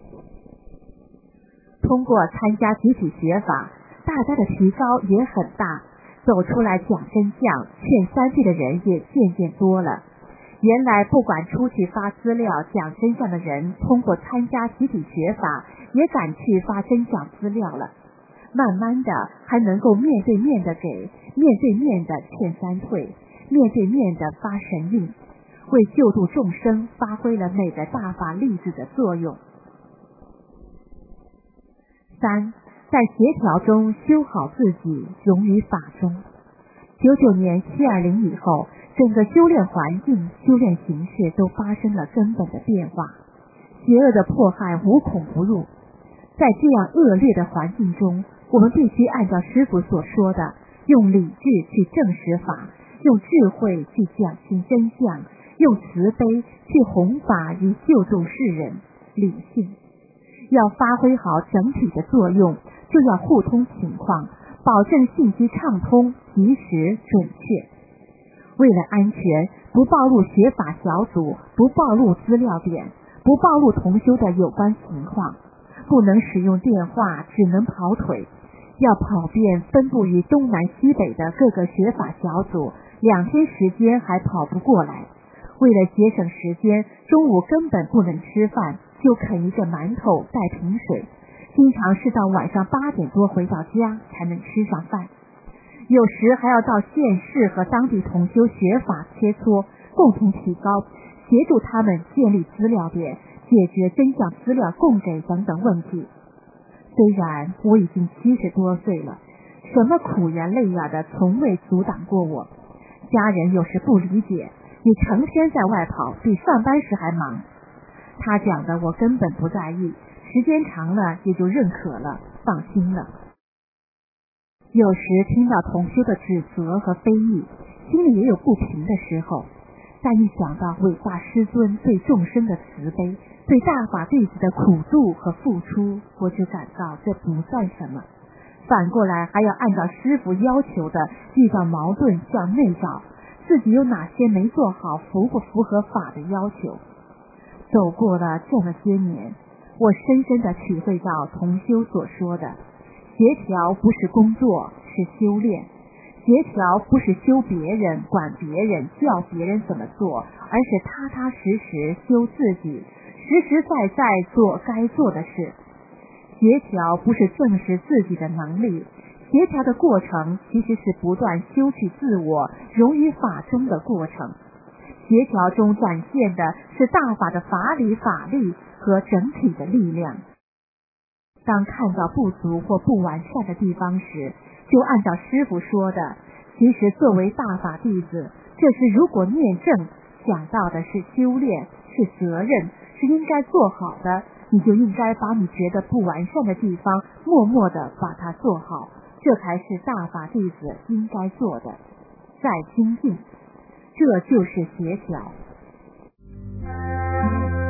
通过参加集体学法，大家的提高也很大，走出来讲真相、劝三聚的人也渐渐多了。原来不管出去发资料讲真相的人，通过参加集体学法也敢去发真相资料了，慢慢的还能够面对面的给，面对面的劝三退，面对面的发神谕，为救度众生发挥了每个大法例子的作用。3. 在协调中修好自己，融于法中。99年720以后，整个修炼环境、修炼形式都发生了根本的变化，邪恶的迫害无孔不入。在这样恶劣的环境中，我们必须按照师父所说的，用理智去证实法，用智慧去讲清真相，用慈悲去弘法以救助世人。理性要发挥好整体的作用，就要互通情况，保证信息畅通、及时、准确。为了安全，不暴露学法小组，不暴露资料点，不暴露同修的有关情况，不能使用电话，只能跑腿，要跑遍分布于东南西北的各个学法小组，2天时间还跑不过来。为了节省时间，中午根本不能吃饭，就啃一个馒头带瓶水，经常是到晚上8点多回到家才能吃上饭。有时还要到县市和当地同修学法切磋，共同提高，协助他们建立资料点，解决真相资料供给等等问题。虽然我已经70多岁了，什么苦呀累呀的从未阻挡过我，家人有时不理解，你成天在外跑，比上班时还忙。他讲的我根本不在意，时间长了也就认可了，放心了。有时听到同修的指责和非议，心里也有不平的时候，但一想到伟大师尊对众生的慈悲，对大法弟子的苦度和付出，我就感到这不算什么。反过来还要按照师父要求的，遇到矛盾向内找，自己有哪些没做好，符不符合法的要求。走过了这么些年，我深深地体会到同修所说的，协调不是工作，是修炼。协调不是修别人、管别人、叫别人怎么做，而是踏踏实实修自己，实实在在做该做的事。协调不是证实自己的能力，协调的过程其实是不断修取自我、融于法中的过程。协调中展现的是大法的法理、法力和整体的力量。当看到不足或不完善的地方时，就按照师父说的，其实作为大法弟子，这是如果念正，想到的是修炼，是责任，是应该做好的，你就应该把你觉得不完善的地方默默地把它做好，这才是大法弟子应该做的。再精进，这就是协调。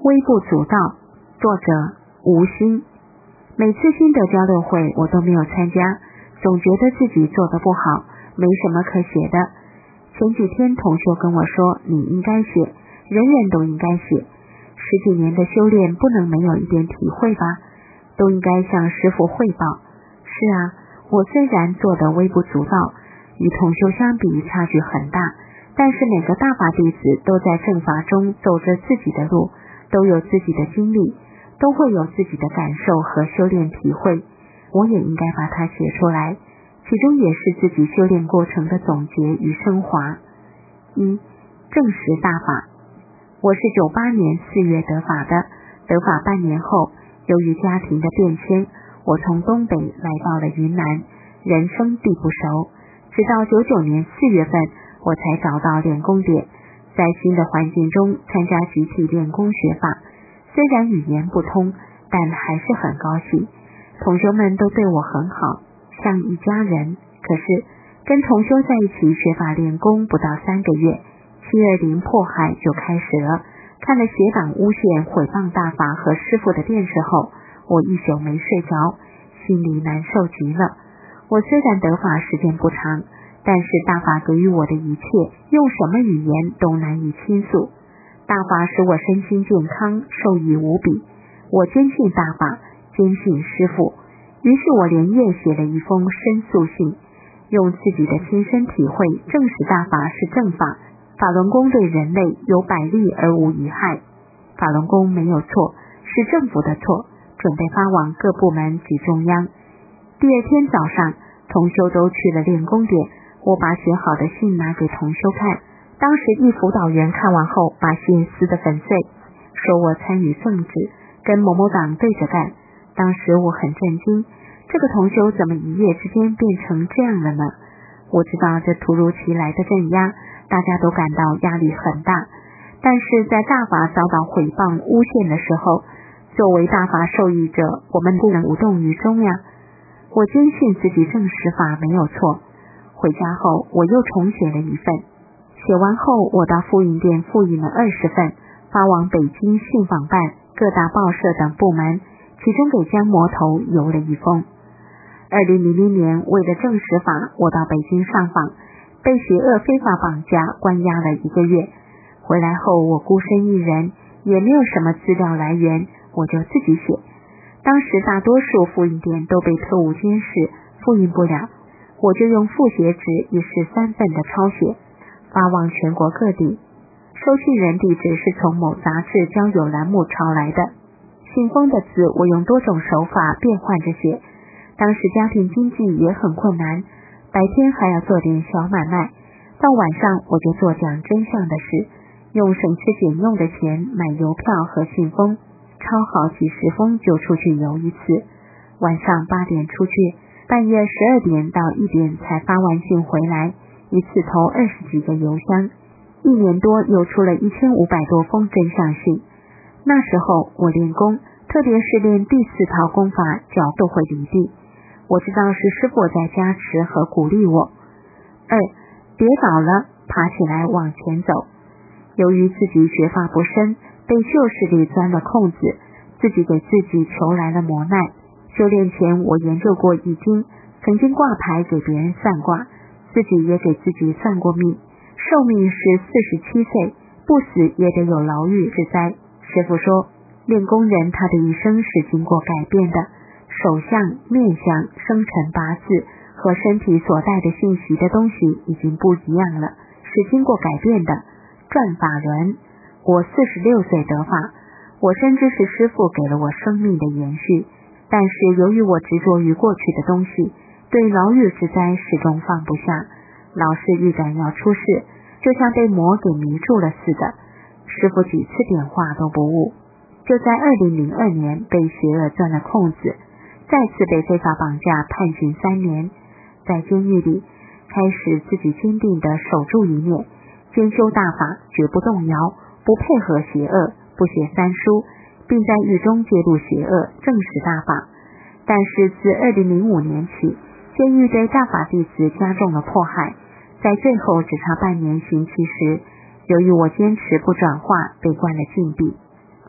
微不足道，作者吴昕。每次心得交流会我都没有参加，总觉得自己做得不好，没什么可写的。前几天同修跟我说，你应该写，人人都应该写。10几年的修炼不能没有一点体会吧，都应该向师父汇报。是啊，我虽然做得微不足道，与同修相比差距很大，但是每个大法弟子都在正法中走着自己的路，都有自己的经历，都会有自己的感受和修炼体会，我也应该把它写出来，其中也是自己修炼过程的总结与升华。1. 证实大法。我是98年4月得法的，得法半年后，由于家庭的变迁，我从东北来到了云南，人生地不熟，直到99年4月份，我才找到练功点，在新的环境中参加集体练功学法，虽然语言不通，但还是很高兴。同修们都对我很好，像一家人。可是跟同修在一起学法练功不到3个月，720迫害就开始了。看了邪党诬陷毁谤大法和师父的电视后，我一宿没睡着，心里难受极了。我虽然得法时间不长，但是大法给予我的一切，用什么语言都难以倾诉。大法使我身心健康，受益无比。我坚信大法，坚信师父，于是我连夜写了一封申诉信，用自己的亲身体会证实大法是正法，法轮功对人类有百利而无一害。法轮功没有错，是政府的错，准备发往各部门及中央。第二天早上，同修都去了练功点，我把写好的信拿给同修看，当时一辅导员看完后把信撕得粉碎，说我参与政治，跟某某党对着干。当时我很震惊，这个同修怎么一夜之间变成这样了呢？我知道这突如其来的镇压，大家都感到压力很大，但是在大法遭到毁谤诬陷的时候，作为大法受益者，我们不能无动于衷呀。我坚信自己证实法没有错。回家后我又重写了一份，写完后我到复印店复印了20份，发往北京信访办、各大报社等部门，其中给江魔头邮了一封。2000年为了证实法，我到北京上访，被邪恶非法绑架关押了1个月。回来后我孤身一人，也没有什么资料来源，我就自己写。当时大多数复印店都被特务监视，复印不了，我就用复写纸1式3份的抄写，发往全国各地。收信人地址是从某杂志交友栏目抄来的。信封的字我用多种手法变换着写，当时家庭经济也很困难，白天还要做点小买卖，到晚上我就做讲真相的事，用省吃俭用的钱买邮票和信封，抄好几10封就出去邮一次。晚上8点出去，半夜12点到1点才发完信回来，一次投20几个邮箱，1年多又出了1500多封真相信。那时候我练功，特别是练第4套功法，脚都会离地。我知道是师父在加持和鼓励我。2. 跌倒了，爬起来往前走。由于自己学法不深，被旧势力钻了空子，自己给自己求来了磨难。修炼前我研究过易经，曾经挂牌给别人算卦，自己也给自己算过命，寿命是47岁，不死也得有牢狱之灾。师父说，练功人他的一生是经过改变的，手相、面相、生辰八字和身体所带的信息的东西已经不一样了，是经过改变的。转法轮，我46岁得法，我深知是师父给了我生命的延续，但是由于我执着于过去的东西，对牢狱之灾始终放不下，老是预感要出事，就像被魔给迷住了似的。师父几次点话都不误，就在2002年被邪恶钻了空子，再次被非法绑架判刑3年，在监狱里开始自己坚定地守住一念，兼修大法，绝不动摇，不配合邪恶，不写三书，并在狱中揭露邪恶，证实大法。但是自2005年起，监狱对大法弟子加重了迫害，在最后只差半年刑期时，由于我坚持不转化，被关了禁闭。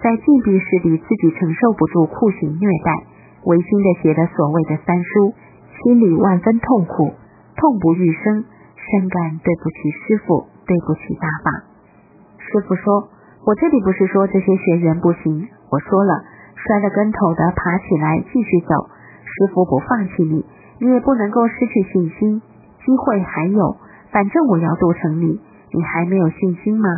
在禁闭室里自己承受不住酷刑虐待，违心的写了所谓的三书，心里万分痛苦，痛不欲生，深感对不起师父，对不起大法。师父说，我这里不是说这些学员不行，我说了，摔了跟头的爬起来继续走，师父不放弃你，你也不能够失去信心，机会还有，反正我要度成你，你还没有信心吗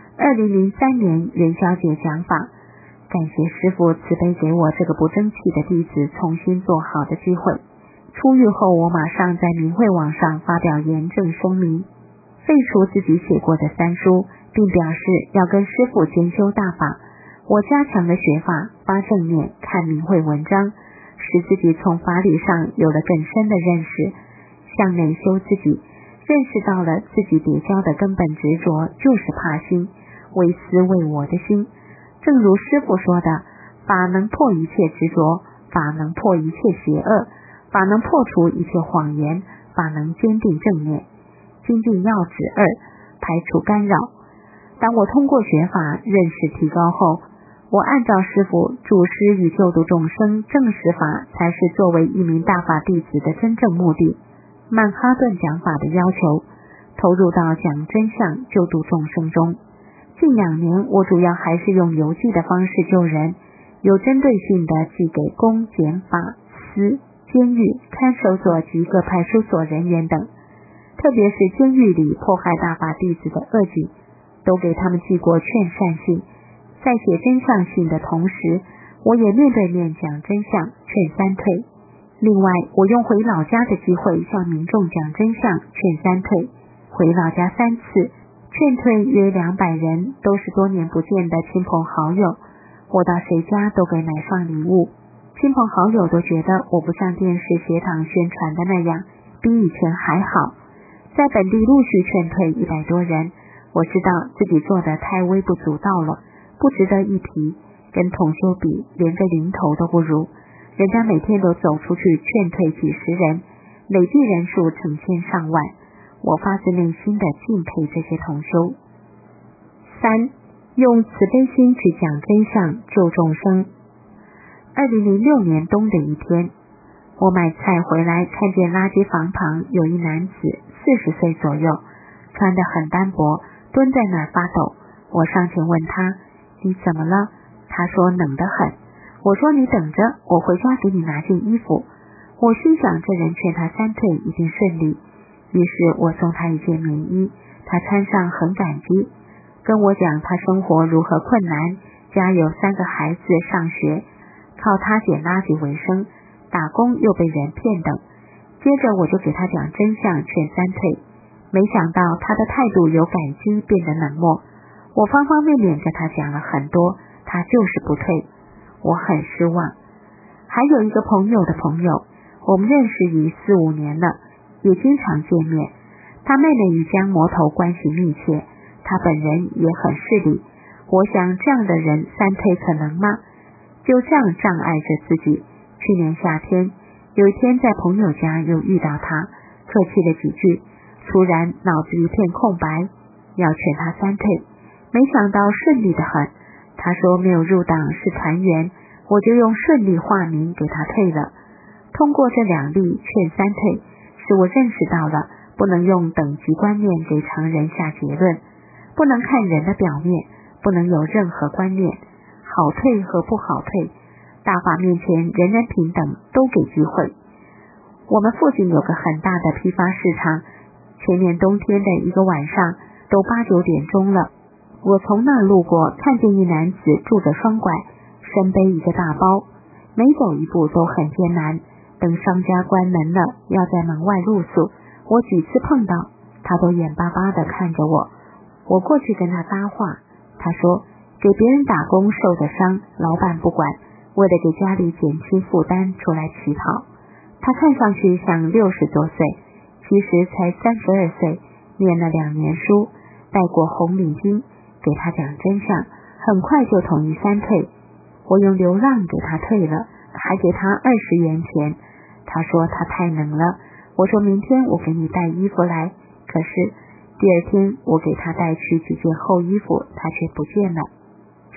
？2003年元宵节讲法，感谢师父慈悲给我这个不争气的弟子重新做好的机会。出狱后，我马上在明慧网上发表严正声明，废除自己写过的三书，并表示要跟师父兼修大法。我加强了学法，发正念，看明慧文章，使自己从法理上有了更深的认识，向内修自己，认识到了自己别教的根本执着就是怕心，为私为我的心。正如师父说的，法能破一切执着，法能破一切邪恶，法能破除一切谎言，法能坚定正念。精进要旨2，排除干扰。当我通过学法认识提高后，我按照师父主师与救度众生正实法才是作为一名大法弟子的真正目的。曼哈顿讲法的要求，投入到讲真相救度众生中。近2年，我主要还是用邮寄的方式救人，有针对性的寄给公检法司、监狱、看守所及各派出所人员等，特别是监狱里迫害大法弟子的恶警，都给他们寄过劝善信。在写真相信的同时，我也面对面讲真相，劝三退。另外，我用回老家的机会向民众讲真相，劝三退。回老家3次，劝退约200人，都是多年不见的亲朋好友。我到谁家都给买上礼物，亲朋好友都觉得我不像电视协堂宣传的那样，比以前还好。在本地陆续劝退100多人，我知道自己做的太微不足道了，不值得一提，跟同修比连个零头都不如。人家每天都走出去劝退几十人，累计人数成千上万，我发自内心的敬佩这些同修。3. 用慈悲心去讲真相救众生。2006年冬的一天，我买菜回来，看见垃圾房旁有一男子40岁左右，穿得很单薄，蹲在那儿发抖。我上前问他，你怎么了？他说冷得很。我说你等着，我回家给你拿件衣服。我心想这人劝他三退一定顺利，于是我送他一件棉衣，他穿上很感激，跟我讲他生活如何困难，家有3个孩子上学，靠他捡垃圾为生，打工又被人骗等。接着我就给他讲真相，劝三退。没想到他的态度由感激变得冷漠，我方方面面跟他讲了很多，他就是不退，我很失望。还有一个朋友的朋友，我们认识已4、5年了，也经常见面。他妹妹与江魔头关系密切，他本人也很势利。我想这样的人三退可能吗？就这样障碍着自己。去年夏天，有一天在朋友家又遇到他，客气了几句，突然脑子一片空白，要劝他三退。没想到顺利得很，他说没有入党是团员，我就用顺利化名给他退了。通过这2例劝三退，使我认识到了不能用等级观念给常人下结论，不能看人的表面，不能有任何观念，好退和不好退，大法面前人人平等，都给机会。我们附近有个很大的批发市场，前年冬天的一个晚上都8、9点钟了，我从那儿路过，看见一男子拄着双拐，身背一个大包，每走一步都很艰难。等商家关门了，要在门外露宿，我几次碰到他都眼巴巴地看着我。我过去跟他搭话，他说给别人打工受的伤，老板不管，为了给家里减轻负担出来乞讨。他看上去像60多岁，其实才32岁，念了2年书，戴过红领巾，给他讲真相，很快就同意三退。我用流浪给他退了，还给他20元钱。他说他太冷了，我说明天我给你带衣服来，可是第2天我给他带去几件厚衣服，他却不见了。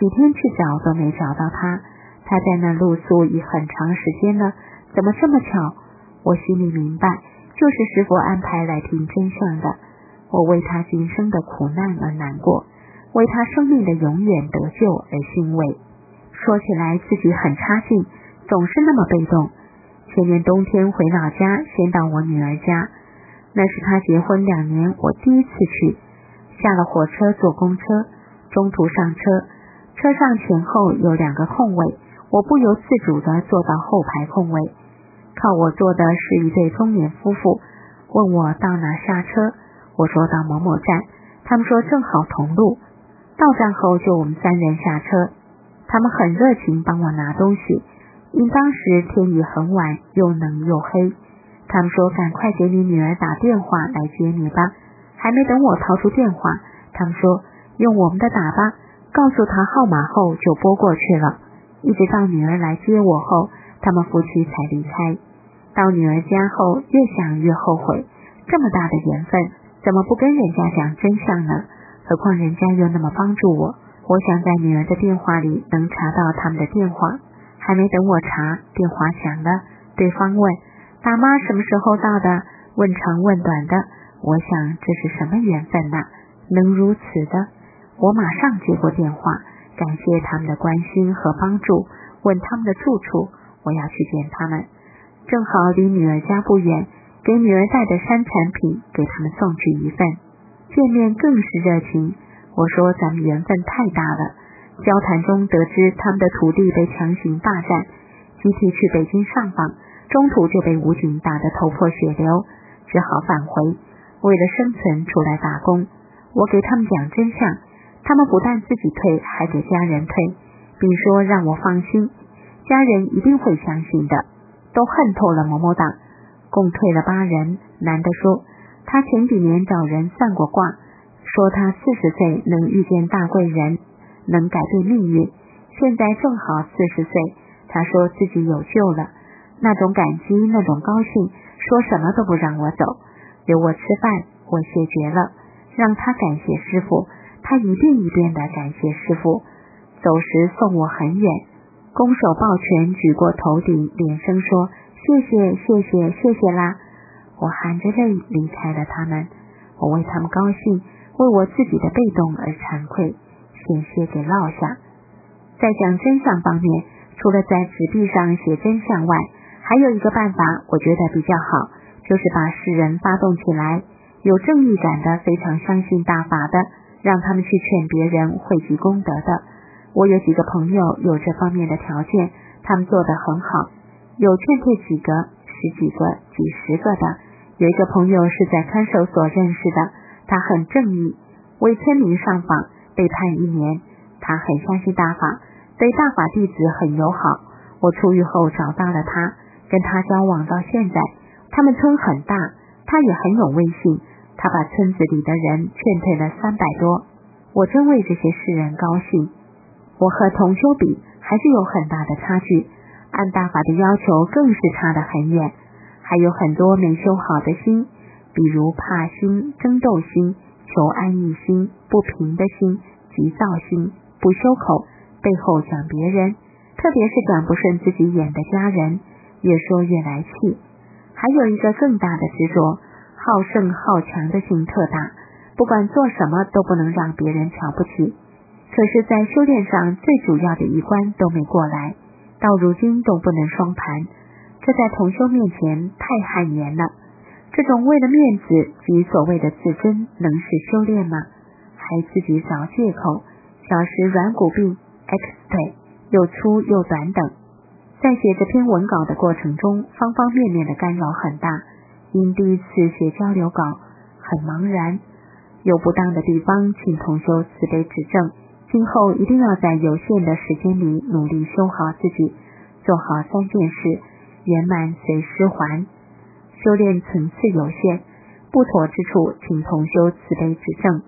几天去找都没找到他，他在那露宿已很长时间了，怎么这么巧？我心里明白，就是师父安排来听真相的。我为他今生的苦难而难过，为他生命的永远得救而欣慰。说起来自己很差劲，总是那么被动。前年冬天回老家，先到我女儿家，那是她结婚2年我第一次去。下了火车坐公车，中途上车，车上前后有2个空位，我不由自主地坐到后排空位。靠我坐的是一对中年夫妇，问我到哪下车，我说到某某站，他们说正好同路。到站后就我们3人下车，他们很热情帮我拿东西，因当时天已很晚，又冷又黑。他们说赶快给你女儿打电话来接你吧。还没等我掏出电话，他们说用我们的打吧，告诉他号码后就拨过去了。一直到女儿来接我后，他们夫妻才离开。到女儿家后越想越后悔，这么大的缘分，怎么不跟人家讲真相呢？何况人家又那么帮助我。我想在女儿的电话里能查到他们的电话，还没等我查，电话响了，对方问大妈什么时候到的，问长问短的。我想这是什么缘分呐，能如此的。我马上接过电话，感谢他们的关心和帮助，问他们的住处，我要去见他们。正好离女儿家不远，给女儿带的山产品给他们送去一份。见面更是热情，我说咱们缘分太大了。交谈中得知他们的土地被强行霸占，集体去北京上访，中途就被武警打得头破血流，只好返回。为了生存出来打工，我给他们讲真相，他们不但自己退，还给家人退，并说让我放心，家人一定会相信的。都恨透了某某党，共退了8人。男的说他前几年找人算过卦，说他40岁能遇见大贵人，能改变命运，现在正好40岁，他说自己有救了，那种感激，那种高兴，说什么都不让我走，留我吃饭，我谢绝了，让他感谢师父，他一遍一遍地感谢师父。走时送我很远，拱手抱拳举过头顶，连声说谢谢谢谢谢谢啦。我含着泪离开了他们，我为他们高兴，为我自己的被动而惭愧，险些给落下。在讲真相方面，除了在纸币上写真相外，还有一个办法我觉得比较好，就是把世人发动起来，有正义感的，非常相信大法的，让他们去劝别人汇集功德的。我有几个朋友有这方面的条件，他们做得很好，有劝退几个、10几个、几十个的。有一个朋友是在看守所认识的，他很正义，为村民上访，被判1年。他很相信大法，对大法弟子很友好。我出狱后找到了他，跟他交往到现在。他们村很大，他也很有威信，他把村子里的人劝退了300多。我真为这些世人高兴。我和同修比还是有很大的差距，按大法的要求更是差得很远。还有很多没修好的心，比如怕心、争斗心、求安逸心、不平的心、急躁心、不修口，背后讲别人，特别是讲不顺自己眼的家人，越说越来气。还有一个更大的执着，好胜好强的心特大，不管做什么都不能让别人瞧不起。可是在修炼上最主要的一关都没过来，到如今都不能双盘，这在同修面前太汗颜了。这种为了面子及所谓的自尊，能是修炼吗？还自己找借口，小时软骨病、X 腿、又粗又短等。在写这篇文稿的过程中，方方面面的干扰很大，因第一次写交流稿，很茫然，有不当的地方请同修慈悲指正，今后一定要在有限的时间里努力修好自己，做好3件事，圆满随师还。修炼层次有限，不妥之处请同修慈悲指正。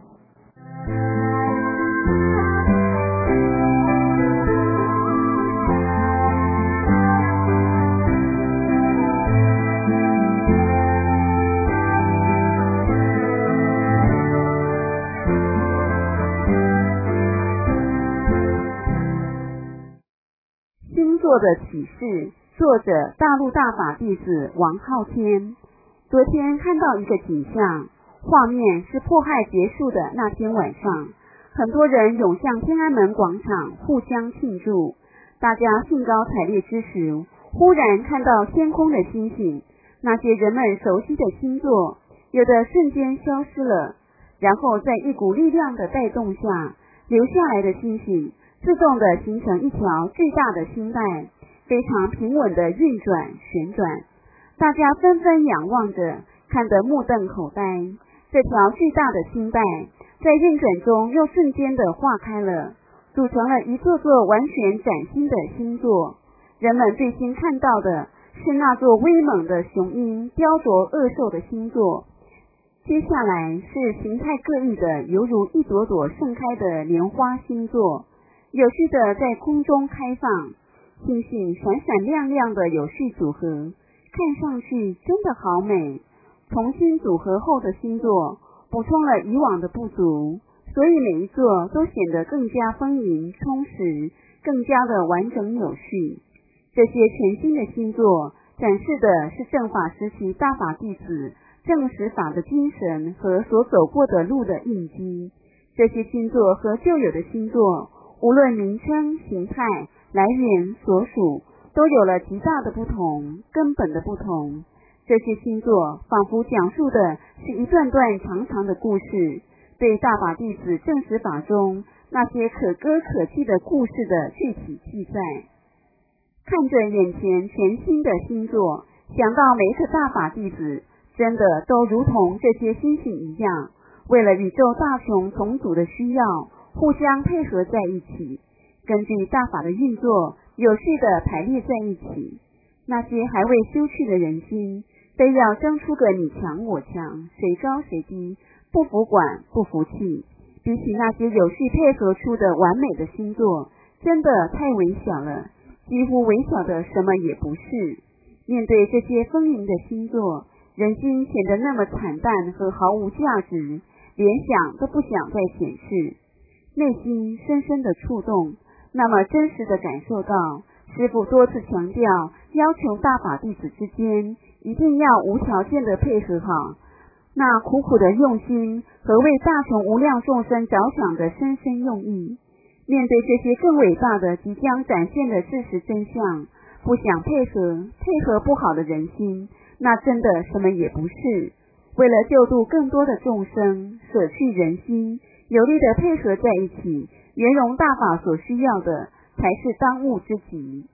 作的启示，作者大陆大法弟子王浩天。昨天看到一个景象，画面是迫害结束的那天晚上，很多人涌向天安门广场互相庆祝，大家兴高采烈之时，忽然看到天空的星星，那些人们熟悉的星座，有的瞬间消失了，然后在一股力量的带动下，留下来的星星自动地形成一条巨大的星带，非常平稳地运转旋转，大家纷纷仰望着，看得目瞪口呆。这条巨大的星带在运转中又瞬间地化开了，组成了一座座完全崭新的星座。人们最先看到的是那座威猛的雄鹰雕琢恶兽的星座，接下来是形态各异的犹如一朵朵盛开的莲花星座，有序的在空中开放，星星闪闪亮亮的有序组合，看上去真的好美。重新组合后的星座补充了以往的不足，所以每一座都显得更加丰盈充实，更加的完整有序。这些全新的星座展示的是正法时期大法弟子正实法的精神和所走过的路的印记。这些星座和旧有的星座，无论名称、形态、来源、所属，都有了极大的不同，根本的不同。这些星座仿佛讲述的是一段段长长的故事，对大法弟子正实法中那些可歌可泣的故事的具体记载。看着眼前全新的星座，想到每一个大法弟子真的都如同这些星星一样，为了宇宙大雄重组的需要，互相配合在一起，根据大法的运作，有序的排列在一起。那些还未修去的人心，非要争出个你强我强，谁高谁低，不服管不服气。比起那些有序配合出的完美的星座，真的太微小了，几乎微小的什么也不是。面对这些丰盈的星座，人心显得那么惨淡和毫无价值，连想都不想再显示。内心深深的触动，那么真实的感受到师父多次强调，要求大法弟子之间一定要无条件的配合好，那苦苦的用心和为大雄无量众生着想的深深用意。面对这些更伟大的即将展现的事实真相，不想配合不好的人心，那真的什么也不是。为了救度更多的众生，舍去人心，有力的配合在一起，圆融大法所需要的才是当务之急。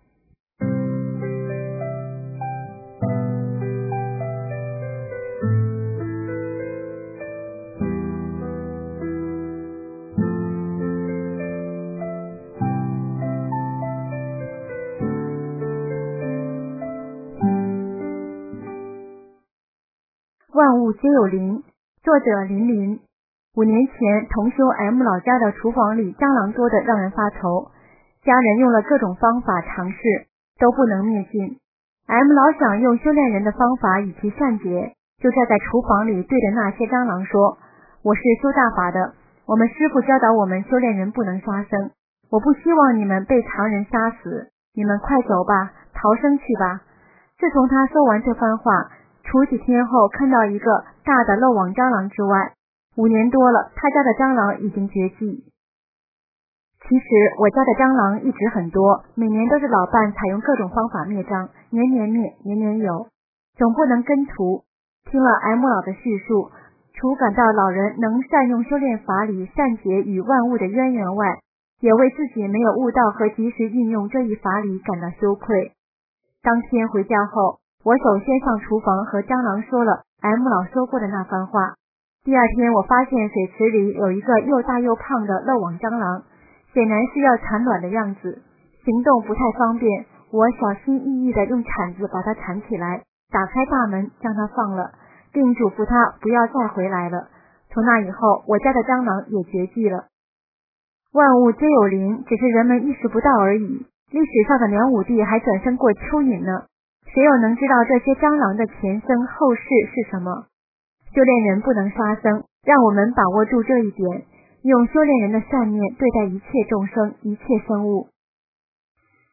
万物皆有灵，作者林林。5年前，同修 M 老家的厨房里蟑螂多得让人发愁，家人用了各种方法尝试，都不能灭尽。M 老想用修炼人的方法以其善解，就站在厨房里对着那些蟑螂说：“我是修大法的，我们师父教导我们修炼人不能杀生，我不希望你们被常人杀死，你们快走吧，逃生去吧。”自从他说完这番话，除几天后看到一个大的漏网蟑螂之外，5年多了，他家的蟑螂已经绝迹。其实我家的蟑螂一直很多，每年都是老伴采用各种方法灭蟑，年年灭，年年有，总不能根除。听了 M 老的叙述，除感到老人能善用修炼法理善解与万物的渊源外，也为自己没有悟道和及时运用这一法理感到羞愧。当天回家后，我首先上厨房和蟑螂说了 M 老说过的那番话。第二天，我发现水池里有一个又大又胖的漏网蟑螂，显然是要产卵的样子，行动不太方便。我小心翼翼地用铲子把它铲起来，打开大门将它放了，并嘱咐它不要再回来了。从那以后，我家的蟑螂也绝迹了。万物皆有灵，只是人们意识不到而已。历史上的梁武帝还转生过蚯蚓呢，谁又能知道这些蟑螂的前生后世是什么？修炼人不能杀生，让我们把握住这一点，用修炼人的善念对待一切众生、一切生物。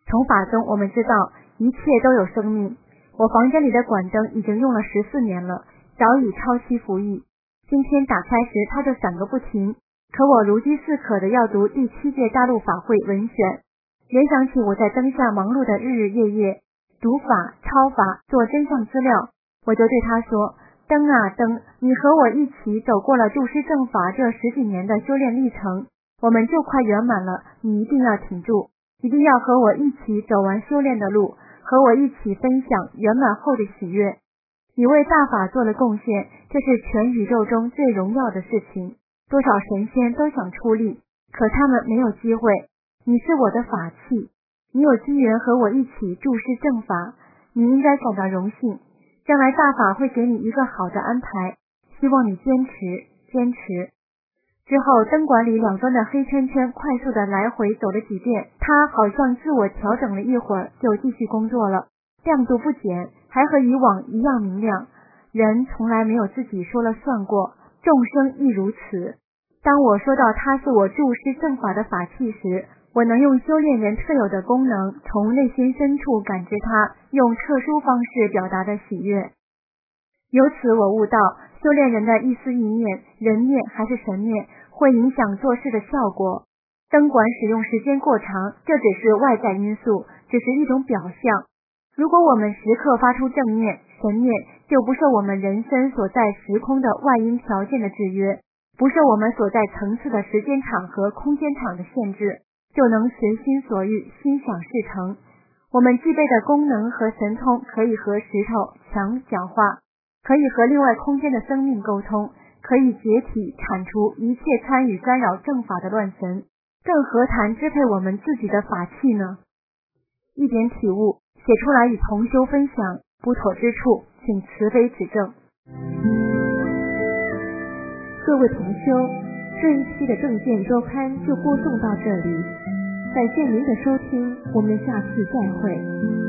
从法中我们知道一切都有生命。我房间里的管灯已经用了14年了，早已超期服役。今天打开时它就闪个不停，可我如饥似渴的要读第7届大陆法会文选，联想起我在灯下忙碌的日日夜夜，读法、抄法、做真相资料，我就对他说，灯啊灯，你和我一起走过了注师正法这10几年的修炼历程，我们就快圆满了，你一定要挺住，一定要和我一起走完修炼的路，和我一起分享圆满后的喜悦。你为大法做了贡献，这是全宇宙中最荣耀的事情，多少神仙都想出力，可他们没有机会。你是我的法器，你有机缘和我一起注师正法，你应该感到荣幸，将来大法会给你一个好的安排，希望你坚持坚持。之后灯管里两端的黑圈圈快速的来回走了几遍，他好像自我调整了一会儿就继续工作了，亮度不减，还和以往一样明亮。人从来没有自己说了算过，众生亦如此。当我说到他是我注师正法的法器时，我能用修炼人特有的功能，从内心深处感知他用特殊方式表达的喜悦。由此我悟到，修炼人的一丝一念，人念还是神念，会影响做事的效果。灯管使用时间过长，这只是外在因素，只是一种表象。如果我们时刻发出正念、神念，就不受我们人身所在时空的外因条件的制约，不受我们所在层次的时间场和空间场的限制，就能随心所欲，心想事成。我们具备的功能和神通，可以和石头、墙讲话，可以和另外空间的生命沟通，可以解体铲除一切参与干扰正法的乱神，更何谈支配我们自己的法器呢？一点体悟，写出来与同修分享，不妥之处请慈悲指正。 各位同修，这一期的正见周刊就播送到这里，感谢您的收听，我们下次再会。